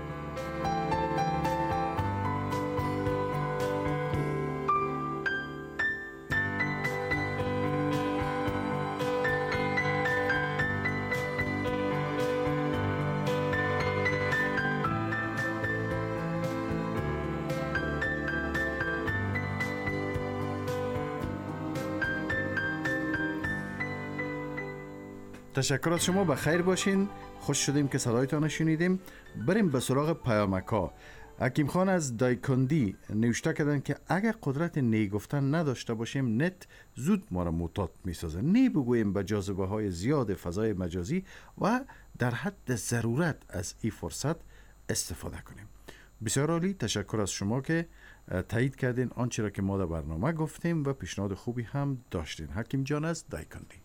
تشکر از شما، بخیر باشین. خوش شدیم که صدایتان شنیدیم. بریم به سراغ پیامک‌ها. حکیم خان از دایکندی نوشته کردن که اگر قدرت نی گفتن نداشته باشیم نت زود ما را معتاد میسازه. نی بگوییم به جاذبه های زیاد فضای مجازی و در حد ضرورت از این فرصت استفاده کنیم. بسیار عالی، تشکر از شما که تایید کردین آنچه را که ما در برنامه گفتیم و پیشنهاد خوبی هم داشتین. حکیم جان از دایکندی.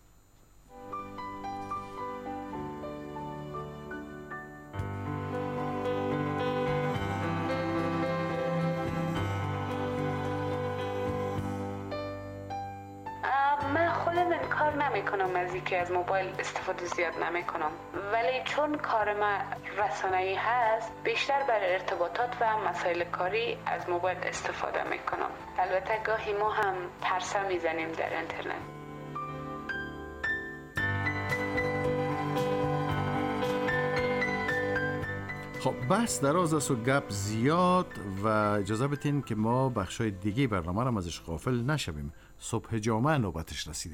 نمی کنم از اینکه از موبایل استفاده زیاد نمی کنم، ولی چون کار من رسانه‌ای هست بیشتر برای ارتباطات و مسائل کاری از موبایل استفاده می کنم. البته گاهی ما هم پرسه می زنیم در اینترنت. خب بحث دراز است و گپ زیاد و اجازه بدین که ما بخشای دیگه برنامه را ازش غافل نشویم. صبح جامعه نوبتش رسیده.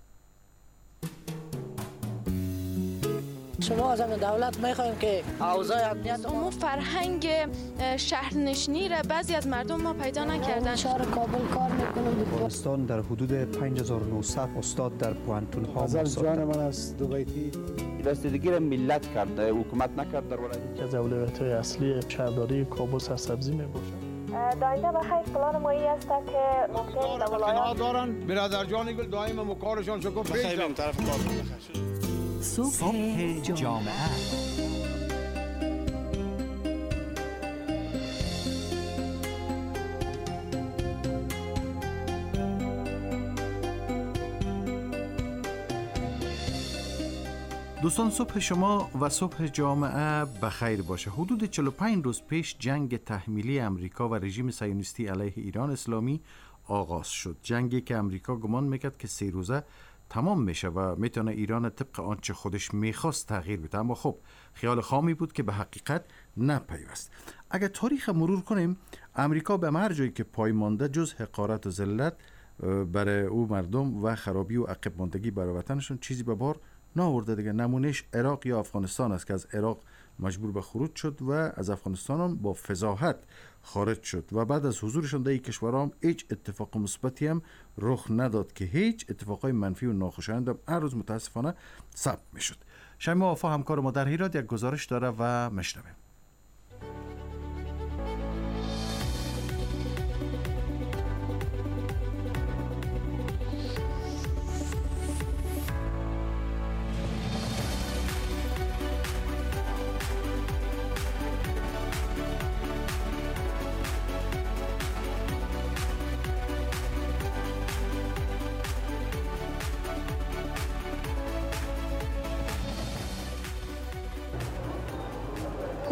شما از دولت میخوایم که اوضاع امنیت ما فرهنگ شهرنشینی را بعضی از مردم ما پیدا نکردن. شهر کابل کار میکنم. افغانستان در حدود پنج هزار و نهصد استاد در پوهنتون ها از جان من از دوبیتی رسیدگی را ملت کرده، حکومت نکرد. در ولایت از اولویت‌های اصلی شهرداری کابل سرسبزی میباشد. داینده بخیر پلان مایی است که ممکن در ولایات دارن برادر جان گل دائم مکارشان شکر بخیر طرف کار بخیر. صبح جامعه. دوستان صبح شما و صبح جامعه بخیر باشه. حدود چهل و پنج روز پیش جنگ تحمیلی امریکا و رژیم صهیونیستی علیه ایران اسلامی آغاز شد. جنگی که امریکا گمان میکرد که سه روزه تمام میشه و میتونه ایران طبق آنچه خودش میخواست تغییر بده، اما خب خیال خامی بود که به حقیقت نپیوست. اگر تاریخ مرور کنیم، امریکا به هر جایی که پای مانده جز حقارت و ذلت برای او مردم و خرابی و عقب ماندگی برای وطنشون چیزی به بار نآورده دیگه. نمونهش عراق یا افغانستان است که از عراق مجبور به خروج شد و از افغانستان هم با فضاحت خارج شد و بعد از حضورشان در این کشورها هم هیچ اتفاق مثبتی هم رخ نداد که هیچ اتفاقای منفی و ناخوشایند هم هر روز متاسفانه ثبت میشد. شیما وفا همکار ما در هرات یک گزارش داره و میشنویم.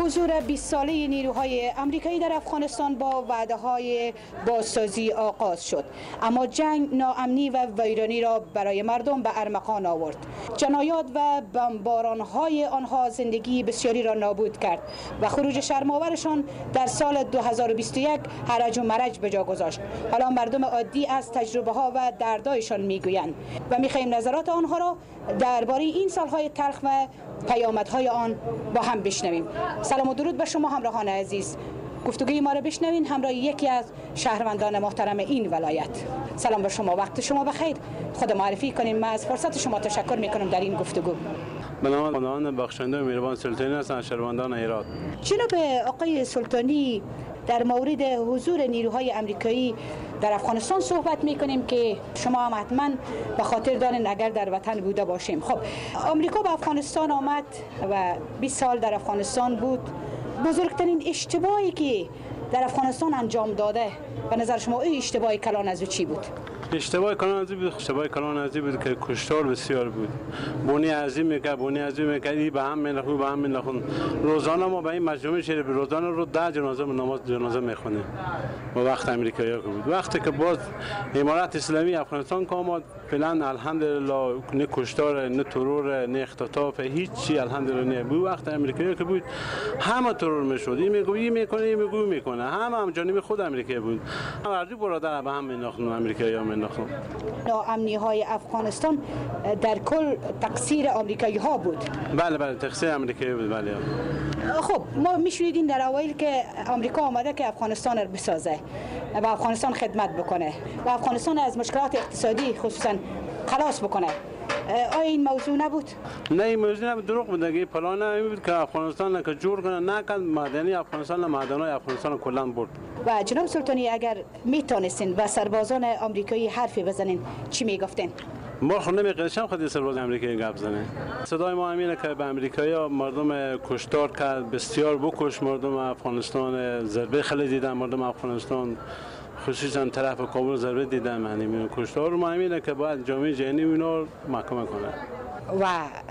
حضور بیست ساله نیروهای آمریکایی در افغانستان با وعده‌های بازسازی آغاز شد، اما جنگ ناامنی و ویرانی را برای مردم به ارمغان آورد. جنایات و بمباران‌های آنها زندگی بسیاری را نابود کرد و خروج شرم‌آورشان در سال دو هزار و بیست و یک هرج و مرج به جا گذاشت. حالا مردم عادی از تجربه‌ها و دردایشان میگویند و می‌خواهیم نظرات آنها را درباره این سالهای تلخ و پیامدهای آن با هم بشنویم. سلام و درود به شما همراهان عزیز. گفتگوی ما را بشنوین همراه یکی از شهروندان محترم این ولایت. سلام به شما، وقت شما بخیر. خود معرفی کنیم. من از فرصت شما تشکر میکنم در این گفتگو. به نام خداوند بخشنده و مهربان سلطانی هستم، شهروندان هرات. جناب آقای سلطانی، در مورد حضور نیروهای آمریکایی در افغانستان صحبت میکنیم که شما هم حتما به خاطر دارین اگر در وطن بوده باشیم. خب آمریکا به افغانستان آمد و بیست سال در افغانستان بود. بزرگترین اشتباهی که در افغانستان انجام داده به نظر شما این اشتباه کلان از چی بود؟ اشتباه کلان از بود اشتباه کلان از بود که کشتار بسیار بود. بونی عظیم میکرد بونی عظیم میکرد به هم میلخو به هم میلخو. روزانه ما به این مجموعه شریف روزانه رو ده جنازه نماز جنازه میخونیم. و وقت امریکایی بود وقتی که باز امارات اسلامی افغانستان کاماد فعلا الحمدلله نه کشتار نه ترور نه اختطاف هیچ چی الحمدلله نه بود. وقت امریکایی که بود همه ترور میشد. این میگویی میکنه این میگویی میکنه همه هم جانب خود امریکا بود. هر دو برادر به هم مینداختن امریکایی‌ها مینداختن. ناامنی های افغانستان در کل تقصیر آمریکایی ها بود. بله بله تقصیر آمریکایی بود. بله. خب ما میشنیدیم در اوایل که آمریکا آمده که افغانستان رو بسازه و افغانستان خدمت بکنه و افغانستان از مشکلات اقتصادی خصوصا خلاص بکنه. آیا این موضوع نبود؟ نه این موضوع نبود، دروغ بود. اگه پلان این بود که افغانستان که جور کنه نکرد، معدنی افغانستان معدنای افغانستان کلا برد. و جناب سلطانی اگر میتونستین و سربازان آمریکایی حرفی بزنین چی میگفتین؟ ما خود نمیقشم خود سرباز آمریکایی گپ زنه. صدای ما همینه که به آمریکایی‌ها مردم کشتار کرد، بسیار بکش مردم افغانستان، ضربه خیلی دیدن مردم افغانستان، خصوصا طرف کابل ضربه دیدن. معنی کشتار ما همینه که باید جامعه جهانی اینا محکمه کنه. و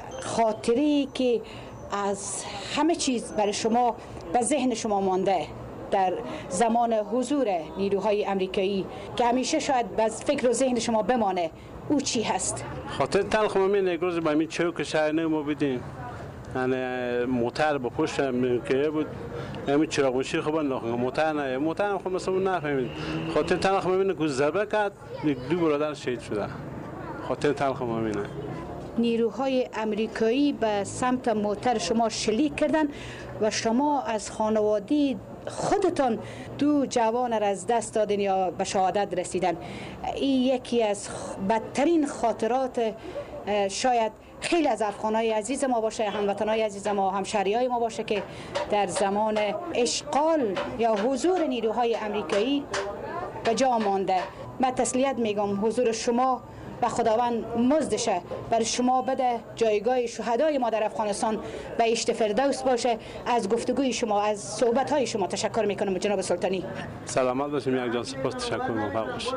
خاطری که از همه چیز برای شما به ذهن شما مانده در زمان حضور نیروهای آمریکایی که همیشه شاید به فکر و ذهن شما بمانه، او چی هست؟ خاطر تلخ ما می نگروز با همین چوک شهر ما بودیم، یعنی موتر با پشت امریکایی بود، همین چراغ مشی خوب انداختن موتر نه موتر هم خود مثلا نفهمید. خاطر تلخ ما می ضربه کرد، دو برادر شهید شده. خاطر تلخ ما می نیروهای آمریکایی به سمت موتر شما شلیک کردن و شما از خانواده خودتان دو جوان را از دست دادن یا به شهادت رسیدن. این یکی از بدترین خاطرات شاید خیلی از افغانای عزیز ما باشه، هموطنای عزیز ما، همشهریای ما باشه که در زمان اشغال یا حضور نیروهای آمریکایی به جا مانده. من تسلیت میگم حضور شما و خداوند مزدشه بر شما بده، جایگاه شهدای ما در افغانستان به عشق فردوس باشه. از گفتگوی شما، از صحبت های شما تشکر میکنم جناب سلطانی. سلامت باشیم یک جان، سپاس، تشکر، موفق باشید.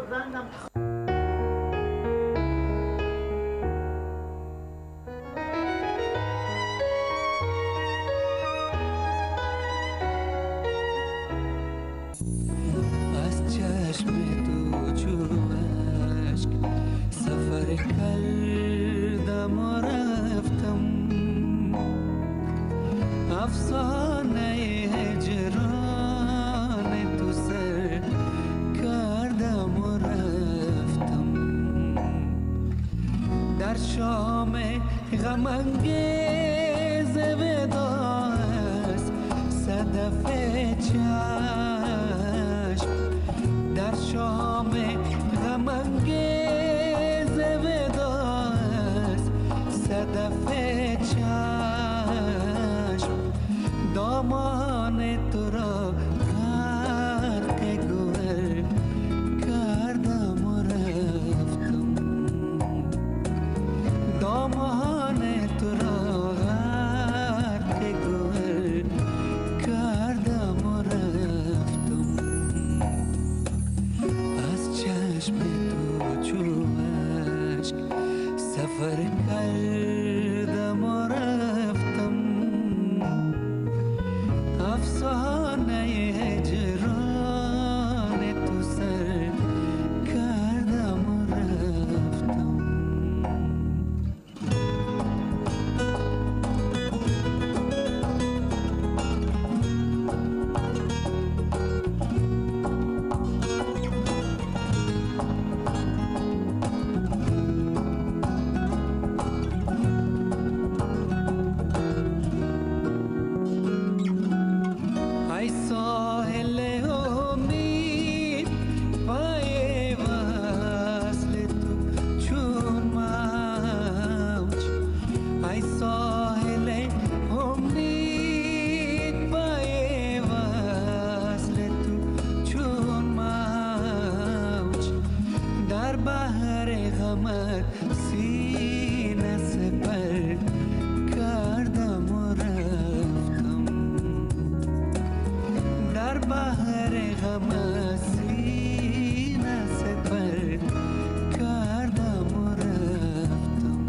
کردم و رفتم افسانه هجران تو سر کردم و رفتم در شام غم انگیز ودا است صدف چشم در شام غم انگیز ودا است صدف چشم دامان تو را غرق گوهر کردم و رفتم دامان تو را غرق گوهر کردم و رفتم از چشم تو چو اشک سفر کردم و رفتم غمت سینه سپر کردم و رفتم در بحر غمت سینه سپر کردم و رفتم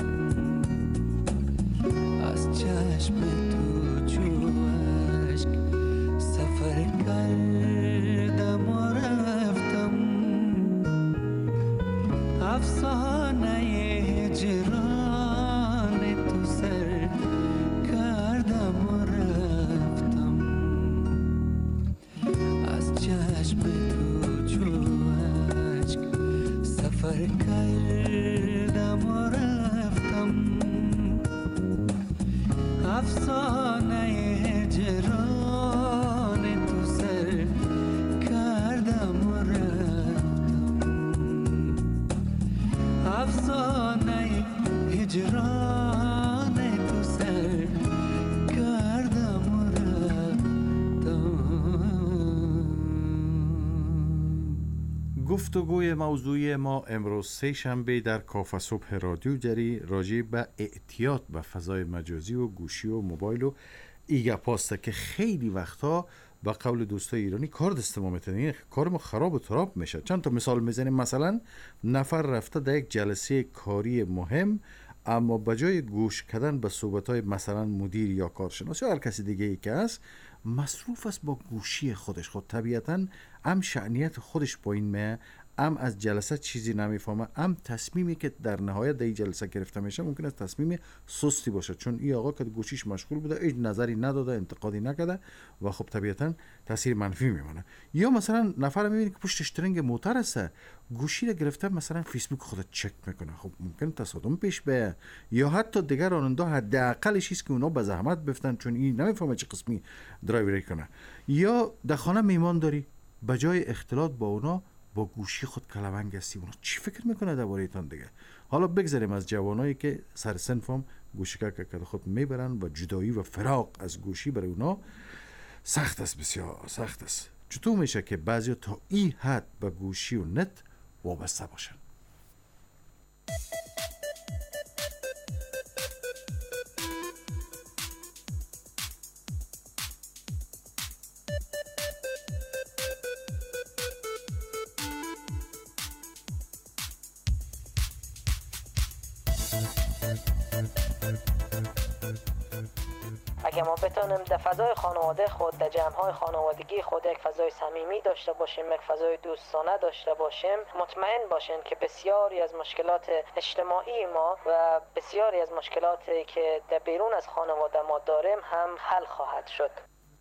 از چشم تو چو اشک سفر کردم و رفتم افسانه هجران تو سر کردم و رفتم از چشم تو چو اشک سفر کردم و رفتم افسانه هجران تو سر کردم و رفتم افسانه هجران تو سر کردم و رفتم. گفتگوی موضوعی ما امروز سه شنبه در کافه صبح رادیو جری راجع به احتیاط به فضای مجازی و گوشی و موبایل و ایگه پاسته که خیلی وقتا با قول دوستای ایرانی کار دست ما میتونه، کار ما خراب و تراب میشه. چند تا مثال میزنیم. مثلا نفر رفته در یک جلسه کاری مهم، اما بجای گوش کردن به صحبت‌های مثلا مدیر یا کارشناس یا هر کسی دیگه ای که هست، مصروف است با گوشی خودش. خود طبیعتاً هم شأنیت خودش پایین میه، هم از جلسه چیزی نمیفهمه، هم تصمیمی که در نهایت در این جلسه گرفته میشه ممکن است تصمیم سستی باشه، چون این آقا که گوشیش مشغول بوده، هیچ نظری نداده، انتقادی نکرده و خب طبیعتاً تاثیر منفی میمونه. یا مثلا نفر میبینی که پشت اشترنگ موتور است، گوشی را گرفته مثلا فیسبوک خودت چک میکنه، خب ممکن تصادم پیش بیاد. یا حتی دیگر راننده حداقلش است که اونا به زحمت بفتن، چون این نمیفهمه چه قسمی درایوری کنه. یا در خانه میمان داری، بجای اختلاط با اونا با گوشی خود کلونگ هستی، اونا چی فکر میکنه درباره ایتان دیگه؟ حالا بگذاریم از جوانایی که سر صنفم گوشی که خود میبرن و جدایی و فراق از گوشی برای اونا سخت است، بسیار سخت است. چطور میشه که بعضی تا این حد به گوشی و نت وابسته باشن؟ اگه ما بتونیم در فضای خانواده خود، در جمع‌های خانوادگی خود یک فضای صمیمی داشته باشیم، یک فضای دوستانه داشته باشیم، مطمئن باشین که بسیاری از مشکلات اجتماعی ما و بسیاری از مشکلاتی که در بیرون از خانواده ما داریم هم حل خواهد شد.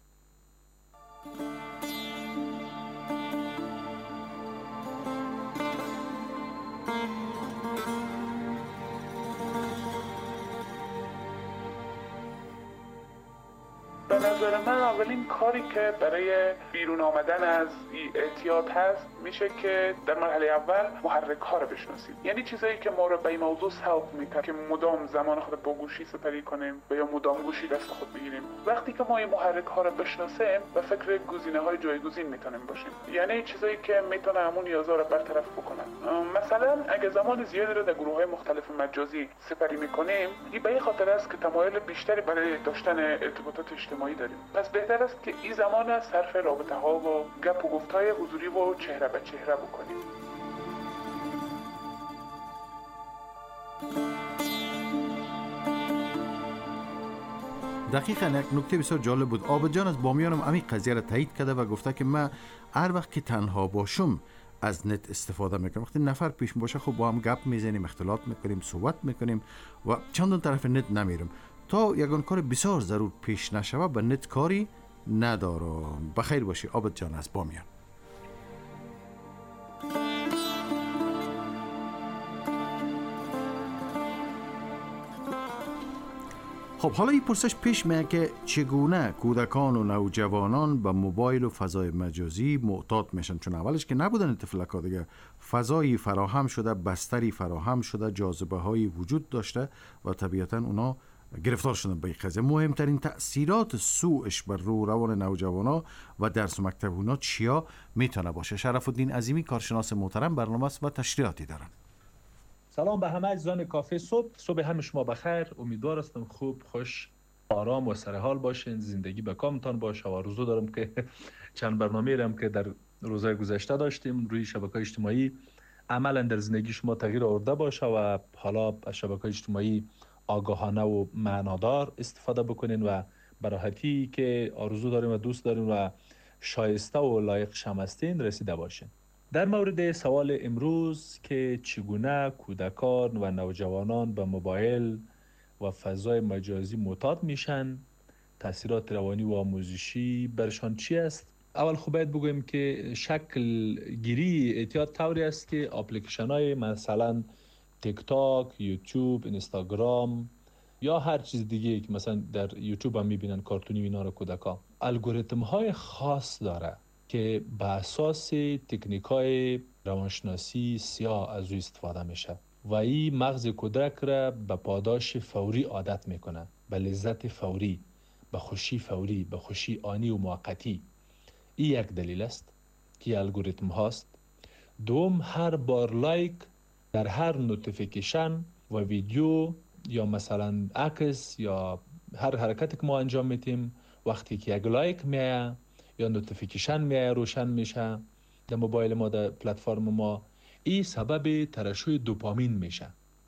به نظر من اولین کاری که برای بیرون آمدن از اعتیاد هست میشه که در مرحله اول محرک ها رو بشناسیم. یعنی چیزایی که ما رو به این موضوع سوق میکنه که مدام زمان خود با گوشی سپری کنیم و یا مدام گوشی دست خود بگیریم. وقتی که ما این محرک ها رو بشناسیم و فکر گزینه های جایگزین میتونیم باشیم، یعنی چیزایی که میتونه همون نیازها رو برطرف بکنن. مثلا اگه زمان زیادی رو در گروه های مختلف مجازی سپری میکنیم، این به این خاطر است که تمایل بیشتری برای داشتن ارتباطات اجتماعی داریم. پس بهتر است که این زمان از صرف رابطه ها و گپ و گفت‌های حضوری و چهره به چهره بکنیم. دقیقاً یک نکته بسیار جالب بود. عابد جان از بامیانم همین قضیه را تایید کرده و گفته که من هر وقت که تنها باشم از نت استفاده میکنم. وقتی نفر پیش باشه خب با هم گپ میزنیم، اختلاط میکنیم، صحبت میکنیم و چندان طرف نت نمیرم. تا یگان کار بسیار ضرور پیش نشوه به نت کاری ندارم. بخیر باشی عابد جان از بامیان. خب حالا این پرسش پیش میاد که چگونه کودکان و نوجوانان به موبایل و فضای مجازی معتاد میشن؟ چون اولش که نبودن تفلکا دیگه، فضایی فراهم شده، بستری فراهم شده، جاذبه هایی وجود داشته و طبیعتا اونا گرفتار شدن به این قضیه. مهمترین تأثیرات سوءش بر رو روان نوجوانا و درس و مکتب اونا چیا میتونه باشه؟ شرف الدین عظیمی کارشناس محترم برنامه است و تشریحاتی دارن. سلام به همه عزیزان کافه صبح. صبح همه شما بخیر. امیدوار هستم خوب، خوش، آرام و سرحال باشین. زندگی به کامتان باشه و آرزو دارم که چند برنامه رم که در روزهای گذشته داشتیم روی شبکه‌های اجتماعی عملا در زندگی شما تغییر آورده باشه و حالا از شبکه‌های اجتماعی آگاهانه و معنادار استفاده بکنین و به راحتی که آرزو داریم و دوست داریم و شایسته و لایق شم هستین رسیده باشین. در مورد سوال امروز که چگونه کودکان و نوجوانان به موبایل و فضای مجازی معتاد میشن، تاثیرات روانی و آموزشی برشان چی است؟ اول خوب باید بگویم که شکل گیری اعتیاد طوری است که اپلیکیشن های مثلا تیک تاک، یوتیوب، اینستاگرام یا هر چیز دیگه که مثلا در یوتیوب هم میبینن کارتونی اینا رو کودکا، الگوریتم های خاص داره که به اساس تکنیک های روانشناسی سیاه از او استفاده میشه و این مغز کودک را به پاداش فوری عادت میکنه، به لذت فوری، به خوشی فوری، به خوشی آنی و موقتی. این یک دلیل است که الگوریتم هاست. دوم، هر بار لایک در هر نوتیفیکیشن و ویدیو یا مثلا عکس یا هر حرکتی که ما انجام میتیم، وقتی که یک لایک میایه یا نوتیفیکیشن میایه روشن میشه در موبایل ما، در پلتفرم ما، این سبب ترشح دوپامین میشه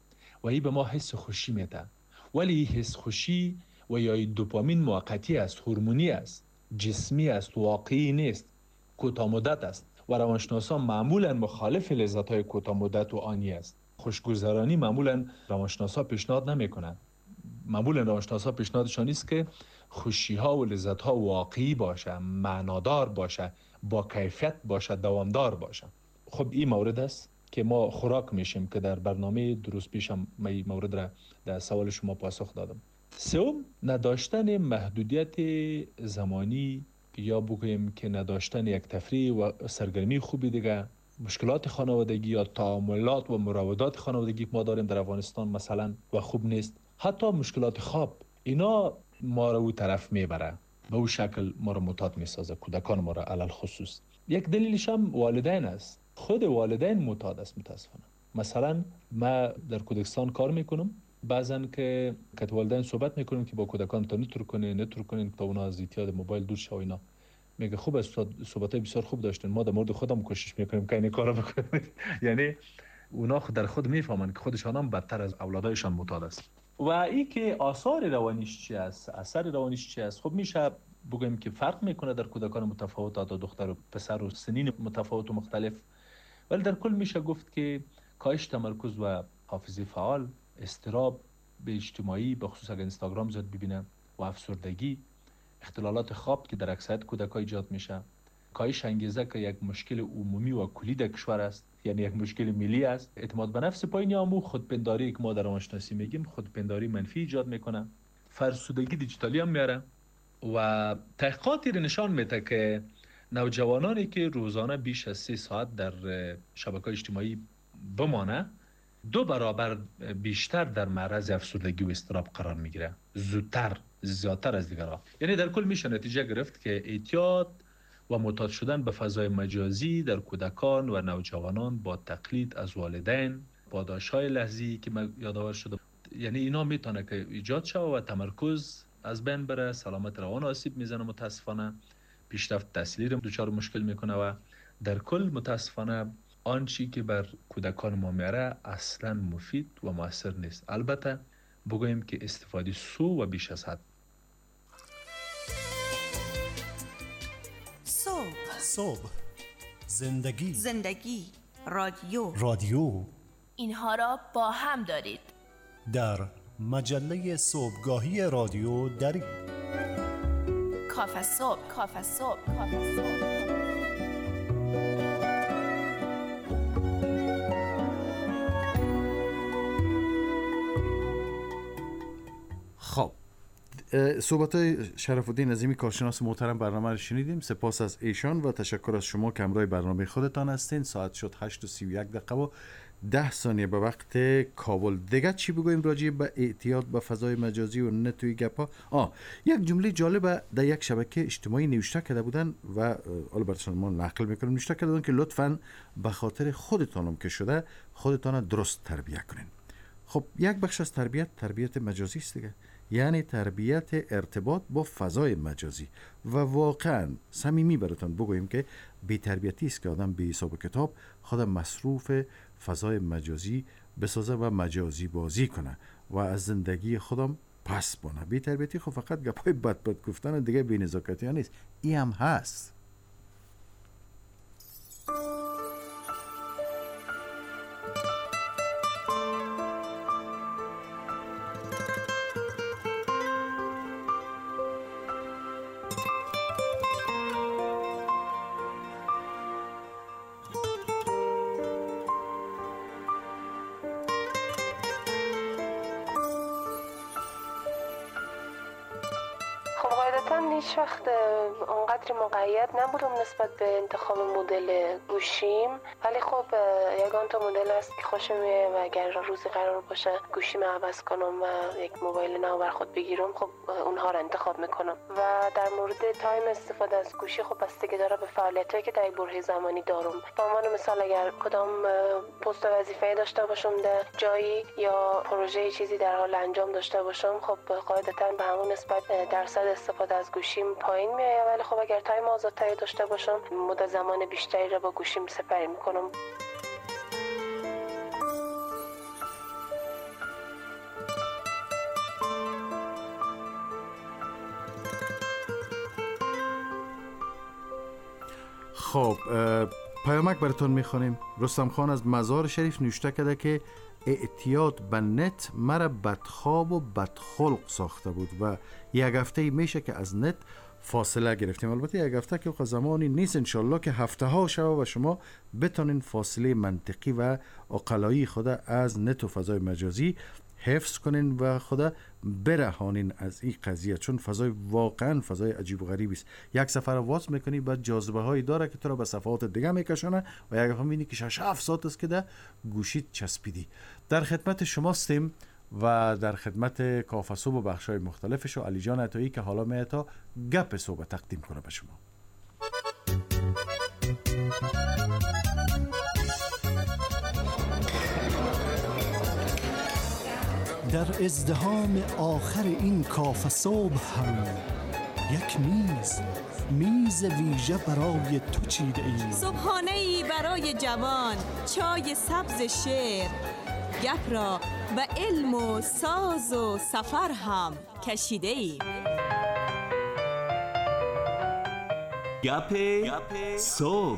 و این به ما حس خوشی میده. ولی حس خوشی و یا دوپامین موقتی است، هورمونی است، جسمی است، واقعی نیست، کوتاه مدت است و روانشناسان معمولا مخالف لذت های کوتاه مدت و آنی است. خوشگذرانی معمولا روانشناسا پیشنهاد نمیکنن. معمولا روانشناسا پیشنهادشان است که خوشی ها و لذت ها واقعی باشه، معنادار باشه، با کیفیت باشه، دوامدار باشه. خب این مورد است که ما خوراک میشیم که در برنامه درست پیشم می مورد را در سوال شما پاسخ دادم. سوم، نداشتن محدودیت زمانی یا بگوییم که نداشتن یک تفریح و سرگرمی خوبی دیگه، مشکلات خانوادگی یا تعاملات و مراودات خانوادگی که ما داریم در افغانستان مثلا و خوب نیست، حتی مشکلات خواب، اینا ما رو او طرف میبره، به او شکل ما رو معتاد میسازه، کودکان ما رو علل خصوص. یک دلیلش هم والدین است. خود والدین معتاد است متاسفانه. مثلا ما در کودکستان کار میکنم، بعضن که که والدین صحبت میکنیم که با کودکان تا نتر کنین نتر کنین تا اونا از اعتیاد موبایل دور شه و اینا. میگه خوب است، صحبتای بسیار خوب داشتین، ما در مورد خودم کوشش میکنیم که این کارو بکنیم. یعنی اونا خود در خود میفهمن که خودشان هم بدتر از اولادایشان معتاد است. و این که آثار روانیش چی است، اثر روانیش چی است، خب میشه بگیم که فرق میکنه در کودکان متفاوت، تا دختر و پسر و سنین متفاوت و مختلف، ولی در کل میشه گفت که کاهش تمرکز و حافظه فعال، اضطراب به اجتماعی به خصوص اگر اینستاگرام زیاد ببینه و افسردگی، اختلالات خواب که در اکثریت کودکان ایجاد میشه، کاهش انگیزه که یک مشکل عمومی و کلی در کشور است، یعنی یک مشکل ملی است، اعتماد به نفس پایین یا خودپنداری که ما در روانشناسی میگیم خودپنداری منفی ایجاد میکنه، فرسودگی دیجیتالی هم میاره و تحقیقاتی نشان میده که نوجوانانی که روزانه بیش از سه ساعت در شبکه‌های اجتماعی بمانه دو برابر بیشتر در معرض افسردگی و اضطراب قرار میگیره، زودتر، زیادتر از دیگرها. یعنی در کل میشه نتیجه گرفت که اعتیاد و معتاد شدن به فضای مجازی در کودکان و نوجوانان با تقلید از والدین، پاداش‌های لحظی که من یادآور شده، یعنی اینا میتونه که ایجاد شه و تمرکز از بین بره، سلامت روان آسیب میزنه، متاسفانه پیشرفت تحصیلی رو دچار مشکل میکنه و در کل متاسفانه آنچی که بر کودکان ما میاره اصلا مفید و مؤثر نیست. البته بگوییم که استفاده سو و بیش از حد. صبح صبح زندگی زندگی رادیو رادیو اینها را با هم دارید در مجله صبحگاهی رادیو دارید. کافه صبح کافه صبح کافه صبح. خب صحبت های شرف الدین عظیمی کارشناس محترم برنامه رو شنیدیم. سپاس از ایشان و تشکر از شما که همراه برنامه خودتان هستین. ساعت شد هشت و سی و یک دقیقه و ده ثانیه به وقت کابل. دیگه چی بگویم راجع به اعتیاد به فضای مجازی و نت و گپا؟ آه یک جمله جالب در یک شبکه اجتماعی نوشته کرده بودن و البته ما نقل میکنیم، نوشته کرده بودن که لطفاً به خاطر خودتانم که شده خودتان درست تربیت کنین. خب یک بخش از تربیت تربیت مجازی است دیگه، یعنی تربیت ارتباط با فضای مجازی. و واقعا صمیمی براتون بگویم که بی تربیتی است که آدم بی حساب کتاب خود مصروف فضای مجازی بسازه و مجازی بازی کنه و از زندگی خودم پس بانه. بی تربیتی خب فقط گپای بد بد گفتن دیگه بی نزاکتی ها نیست، ای هم هست. هیچ وقت اونقدر مقید نبودم نسبت به انتخاب مدل گوشیم، ولی خب یگان تا مدل هست که خوشم میاد و اگر روزی قرار باشه گوشیم عوض کنم و یک موبایل نو بر خود بگیرم، خب اونها رو انتخاب میکنم. و در مورد تایم استفاده از گوشی خب بستگی داره به فعالیتایی که در یک بره زمانی دارم. به عنوان مثال اگر کدام پست وظیفه‌ای داشته باشم در جایی یا پروژه چیزی در حال انجام داشته باشم، خب قاعدتاً به همون نسبت درصد استفاده از گوشیم پایین میاد، ولی خب اگر تایم آزادتری داشته باشم مدت زمان بیشتری را با گوشیم سپری میکنم. خب پیامک براتون میخوانیم. رستم خان از مزار شریف نوشته کرده که اعتیاد به نت مرا بدخواب و بدخلق ساخته بود و یک هفته میشه که از نت فاصله گرفتیم. البته یک هفته که زمانی نیست، انشالله که هفته ها شوه و شما بتونین فاصله منطقی و عقلایی خود از نت و فضای مجازی حفظ کنین و خدا برهانین از این قضیه، چون فضای واقعا فضای عجیب و غریبی است. یک سفر واس میکنی بعد جاذبه هایی داره که تو را به صفحات دیگه میکشونه و یک هم میبینی که شش هفت ساعت است که ده گوشیت چسبیدی. در خدمت شماستیم و در خدمت کافه صبح و بخشای مختلفش و علی جان عطایی که حالا میاد تا گپ صبح تقدیم کنه به شما. در ازدحام آخر این کافه صبح هم یک میز میز ویژه برای تو چیده ای، صبحانه ای برای جوان، چای سبز شعر، گپ را به علم و ساز و سفر هم کشیده ای. گپ صبح.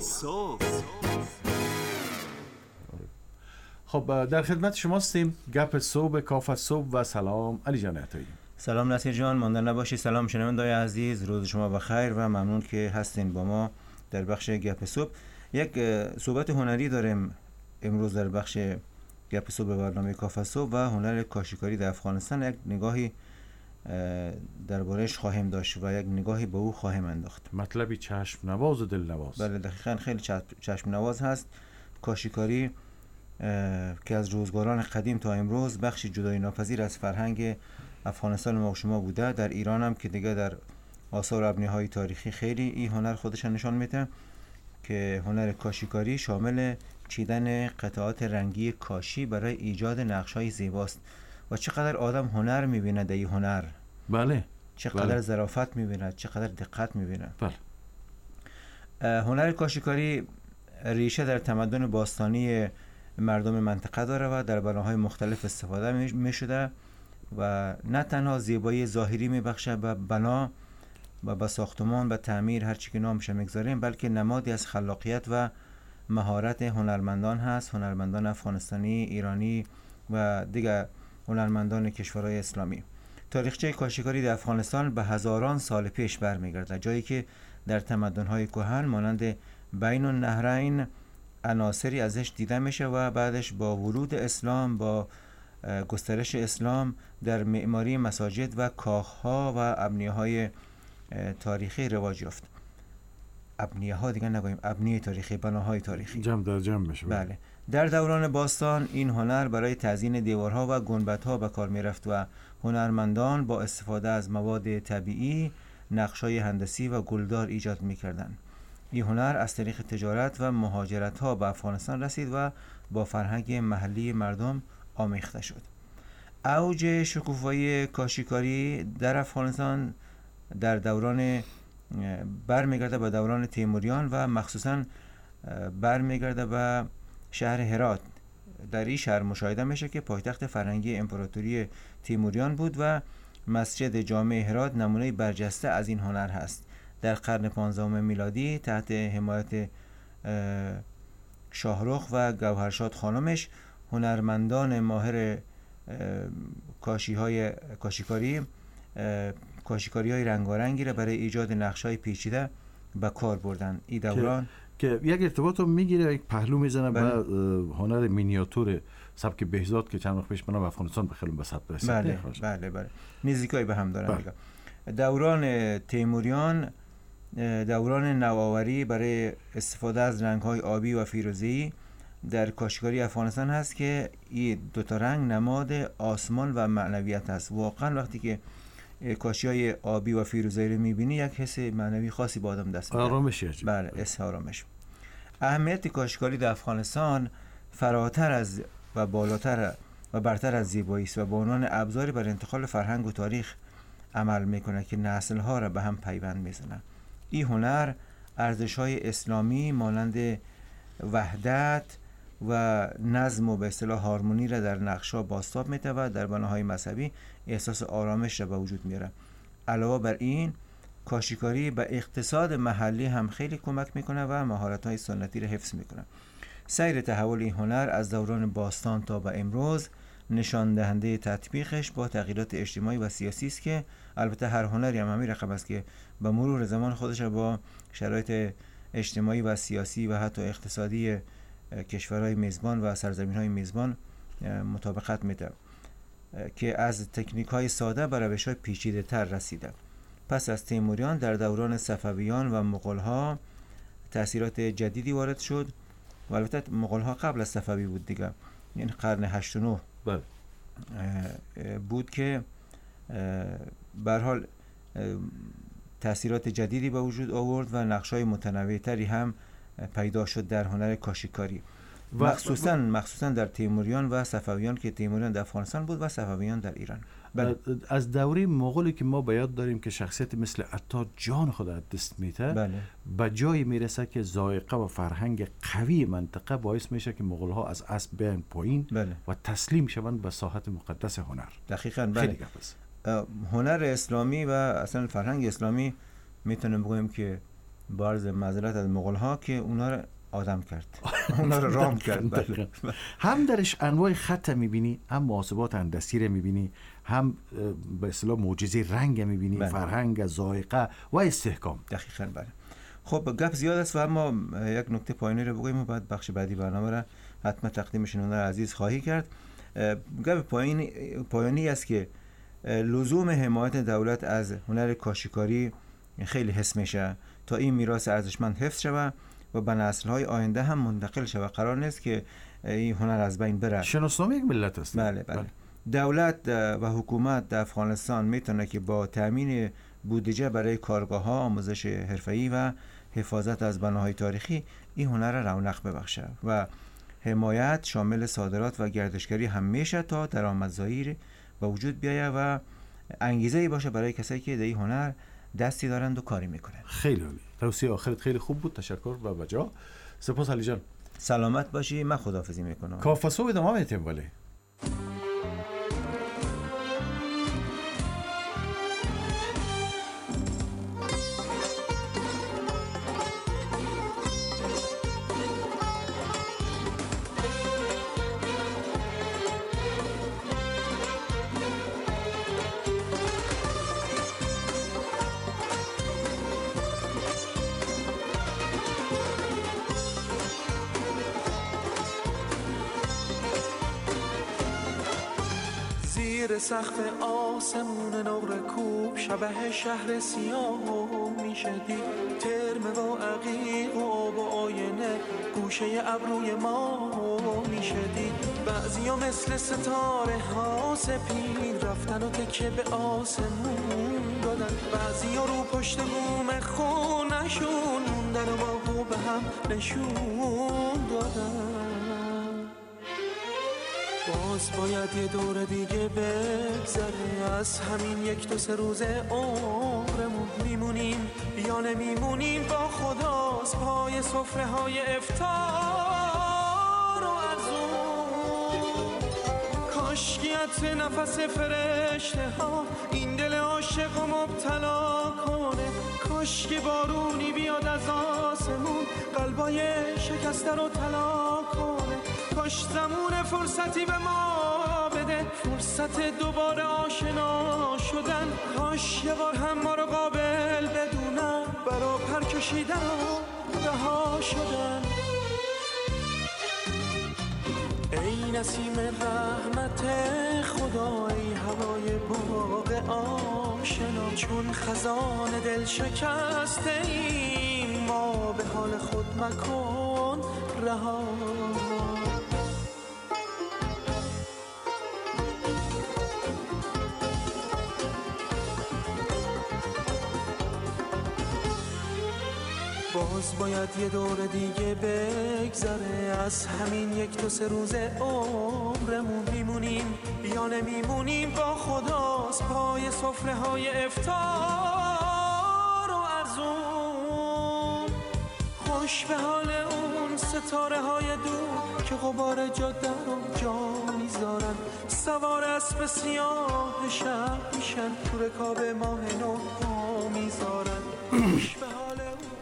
خب در خدمت شما هستیم. گپ صبح، کافه صبح و سلام علی جان عطایی. سلام نصیر جان، مانده نباشی. سلام شنونده‌های عزیز، روز شما بخیر و ممنون که هستین با ما در بخش گپ صبح. یک صحبت هنری داریم امروز در بخش گپ صبح برنامه کافه صبح و هنر کاشیکاری در افغانستان. یک نگاهی درباره‌اش خواهیم داشت و یک نگاهی به او خواهیم انداخت. مطلبی چشم نواز و دل نواز. بله دقیقاً خیلی چشم نواز هست. کاشیکاری که از روزگاران قدیم تا امروز بخشی جدایی ناپذیر از فرهنگ افغانستان ما و شما بوده. در ایران هم که دیگه در آثار و ابنیه‌های تاریخی خیلی این هنر خودش نشان میده که هنر کاشیکاری شامل چیدن قطعات رنگی کاشی برای ایجاد نقش‌های زیباست. و چقدر آدم هنر می‌بینه در این هنر. بله. چقدر بله. ظرافت می‌بینه، چقدر دقت می‌بینه. بله. هنر کاشیکاری ریشه در تمدن باستانی مردم منطقه داره و در بناهای مختلف استفاده می‌شده و نه تنها زیبایی ظاهری می‌بخشه به بنا و به ساختمان و تعمیر هر چی که نامش می‌گذاریم، بلکه نمادی از خلاقیت و مهارت هنرمندان هست، هنرمندان افغانستانی، ایرانی و دیگر هنرمندان کشورهای اسلامی. تاریخچه کاشیکاری در افغانستان به هزاران سال پیش برمیگرده، جایی که در تمدن‌های کهن مانند بین النهرین عناصری ازش دیده میشه و بعدش با ورود اسلام، با گسترش اسلام در معماری مساجد و کاخها و ابنیه‌های تاریخی رواج یافت. ابنیه ها دیگه نگوییم، ابنیه تاریخی، بناهای تاریخی جمع در جمع بشه. بله. در دوران باستان این هنر برای تزیین دیوارها و گنبدها به کار می رفت و هنرمندان با استفاده از مواد طبیعی نقشای هندسی و گلدار ایجاد می کردن. این هنر از طریق تجارت و مهاجرت ها به افغانستان رسید و با فرهنگ محلی مردم آمیخته شد. اوج شکوفایی کاشیکاری در افغانستان در دوران برمیگرده به دوران تیموریان و مخصوصاً برمیگرده به شهر هرات. در این شهر مشاهده میشه که پایتخت فرهنگی امپراتوری تیموریان بود و مسجد جامع هرات نمونه برجسته از این هنر هست. در قرن پانزدهم میلادی تحت حمایت شاهرخ و گوهرشاد خانمش هنرمندان ماهر کاشی های کاشیکاری کاشیکاری های رنگارنگی را برای ایجاد نقش های پیچیده به کار بردن. این دوران که, که یک ارتباط رو میگیره، یک پهلو میزنه به هنر مینیاتور سبک بهزاد که چند وقت پیش من به افغانستان بخیلون به ثبت رسید. بله بله بله نزدیکایی به هم دارن. بله. دوران تیموریان دوران نوآوری برای استفاده از رنگ‌های آبی و فیروزه‌ای در کاشیکاری افغانستان هست که این دو تا رنگ نماد آسمان و معنویت است. واقعا وقتی که کاشی‌های آبی و فیروزه‌ای رو می‌بینی یک حس معنوی خاصی با آدم دست میده. آرامش. بله، حس آرامش. اهمیت کاشیکاری در افغانستان فراتر از و بالاتر و برتر از زیبایی است و به عنوان ابزاری برای انتقال فرهنگ و تاریخ عمل میکنه که نسل‌ها را به هم پیوند میزنه. این هنر ارزش‌های اسلامی مانند وحدت و نظم و به اصطلاح هارمونی را در نقش‌ها بازتاب میده و در بناهای مذهبی احساس آرامش را به وجود میاره. علاوه بر این کاشیکاری به اقتصاد محلی هم خیلی کمک میکنه و مهارت‌های سنتی را حفظ میکنه. سیر تحول این هنر از دوران باستان تا به امروز نشان دهنده تطبیقش با تغییرات اجتماعی و سیاسی است که البته هر هنری هم همین رقم است که به مرور زمان خودش با شرایط اجتماعی و سیاسی و حتی اقتصادی کشورهای میزبان و سرزمین‌های میزبان مطابقت میده که از تکنیک‌های ساده به روش‌های پیچیده‌تر رسیده. پس از تیموریان در دوران صفویان و مغول‌ها تأثیرات جدیدی وارد شد و البته مغول‌ها قبل از صفوی بود دیگه، یعنی قرن هشت و نه بله بود که به هر حال تأثیرات جدیدی به وجود آورد و نقش‌های متنوع‌تری هم پیدا شد در هنر کاشیکاری، مخصوصاً مخصوصاً در تیموریان و صفویان که تیموریان در افغانستان بود و صفویان در ایران. بله. از دوره مغولی که ما به یاد داریم که شخصیت مثل عطار جان خود از دست میده، بله. به جایی میرسه که ذائقه و فرهنگ قوی منطقه باعث میشه که مغول ها از اسب بیان پایین بله. و تسلیم شوند به ساحت مقدس هنر. دقیقاً بله. هنر اسلامی و اصلا فرهنگ اسلامی میتونیم بگوییم که بارز معذرت از مغول ها که اونا رو آدم کرد اونا رو رام کرد. بله. هم درش انواع خط میبینی، هم محاسبات هندسی رو میبینی، هم به اصطلاح معجزه رنگ میبینی، بله. فرهنگ، ذائقه و استحکام. دقیقاً بله. خب گپ زیاد است و اما یک نکته پایانی رو بگویم و بعد بخش بعدی برنامه را حتما تقدیم شنوندگان عزیز خواهی کرد. گپ پایانی پایانی است که لزوم حمایت دولت از هنر کاشیکاری خیلی حس میشه تا این میراث ارزشمند حفظ شود و به نسل‌های آینده هم منتقل شود. قرار نیست که این هنر از بین بره. شناسنامه یک ملت است. بله بله. بله. دولت و حکومت در افغانستان میتونه که با تامین بودجه برای کارگاه‌ها، آموزش حرفه‌ای و حفاظت از بناهای تاریخی این هنر را رونق ببخشه و حمایت شامل صادرات و گردشگری هم میشه تا درآمدزایی به وجود بیاید و انگیزه‌ای باشه برای کسایی که در این هنر دستی دارند و کاری میکنن. خیلی عالی. توصیه آخرت خیلی خوب بود. تشکر و بجا. سپاس علی جان. سلامت باشی. من خداحافظی میکنم. کافه صبح ادامه میتیم ولی زیر سقف آسمون نقره کوب شبه شهر سیاه میشه دید، ترم و عقیق و آب و آینه گوشه ابروی ما میشه دید. بعضیا مثل ستاره ها سپید رفتن و تکه به آسمون دادن، بعضیا رو پشت بوم خونشون موندن و با به هم نشون دادن. باز باید یه دور دیگه بگذره از همین یک دو سه روز عمرمون، میمونیم یا نمیمونیم با خداست پای سفره های افطار و ارزون. کاشکیت نفس فرشته ها این دل عاشق و مبتلا کنه، کاشکی بارونی بیاد از آسمون قلبای شکسته رو طلا کنه، کاش زمون فرصتی به ما بده فرصت دوباره آشنا شدن، کاش یه بار هم ما رو قابل بدونن برا پر کشیدن و رها شدن. ای نسیم رحمت خدا، ای هوای باغ آشنا، چون خزان دل شکسته ایم ما به حال خود مکن رها. باز باید یه دور دیگه بگذره از همین یک دو سه روز عمرمون، میمونیم یا نمیمونیم با خداست پای سفره های افطار و ارزون. خوش به حال اون ستاره های دور که غبار جاده رو جا میذارن، سوار اسب سیاه شب میشن تو رکاب ماه نو پا میذارن. خوش به حال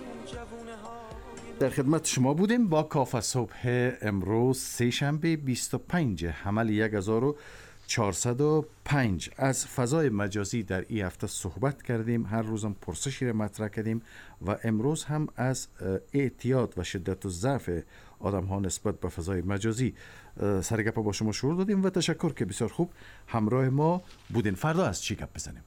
در خدمت شما بودیم با کافه صبح امروز سه شنبه بیست و پنج حمل یک هزار و چهارصد و پنج. از فضای مجازی در این هفته صحبت کردیم، هر روزم پرسشی را مطرح کردیم و امروز هم از اعتیاد و شدت و ضعف آدم ها نسبت به فضای مجازی سرگپ با شما شروع دادیم و تشکر که بسیار خوب همراه ما بودین. فردا از چی گپ بزنیم؟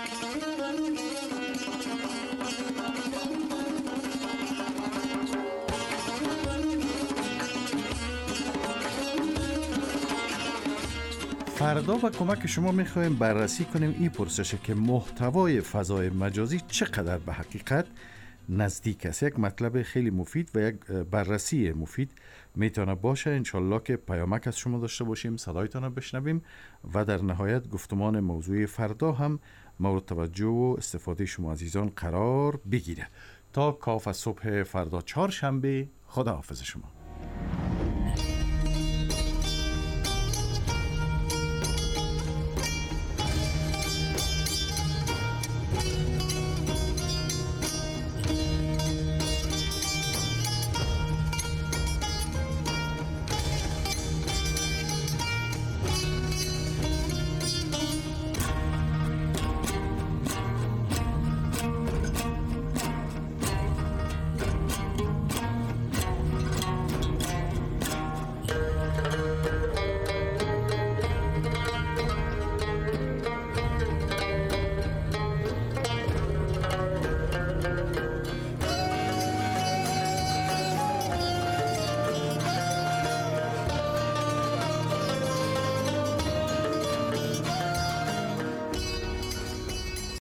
فردا با کمک شما میخوایم بررسی کنیم این پرسشه که محتوای فضای مجازی چقدر به حقیقت نزدیک است. یک مطلب خیلی مفید و یک بررسی مفید میتونه باشه. انشالله که پیامک از شما داشته باشیم، صدایتان رو بشنویم و در نهایت گفتمان موضوع فردا هم مورد توجه و استفاده شما عزیزان قرار بگیره. تا کافه صبح فردا چهارشنبه، خدا حافظ شما.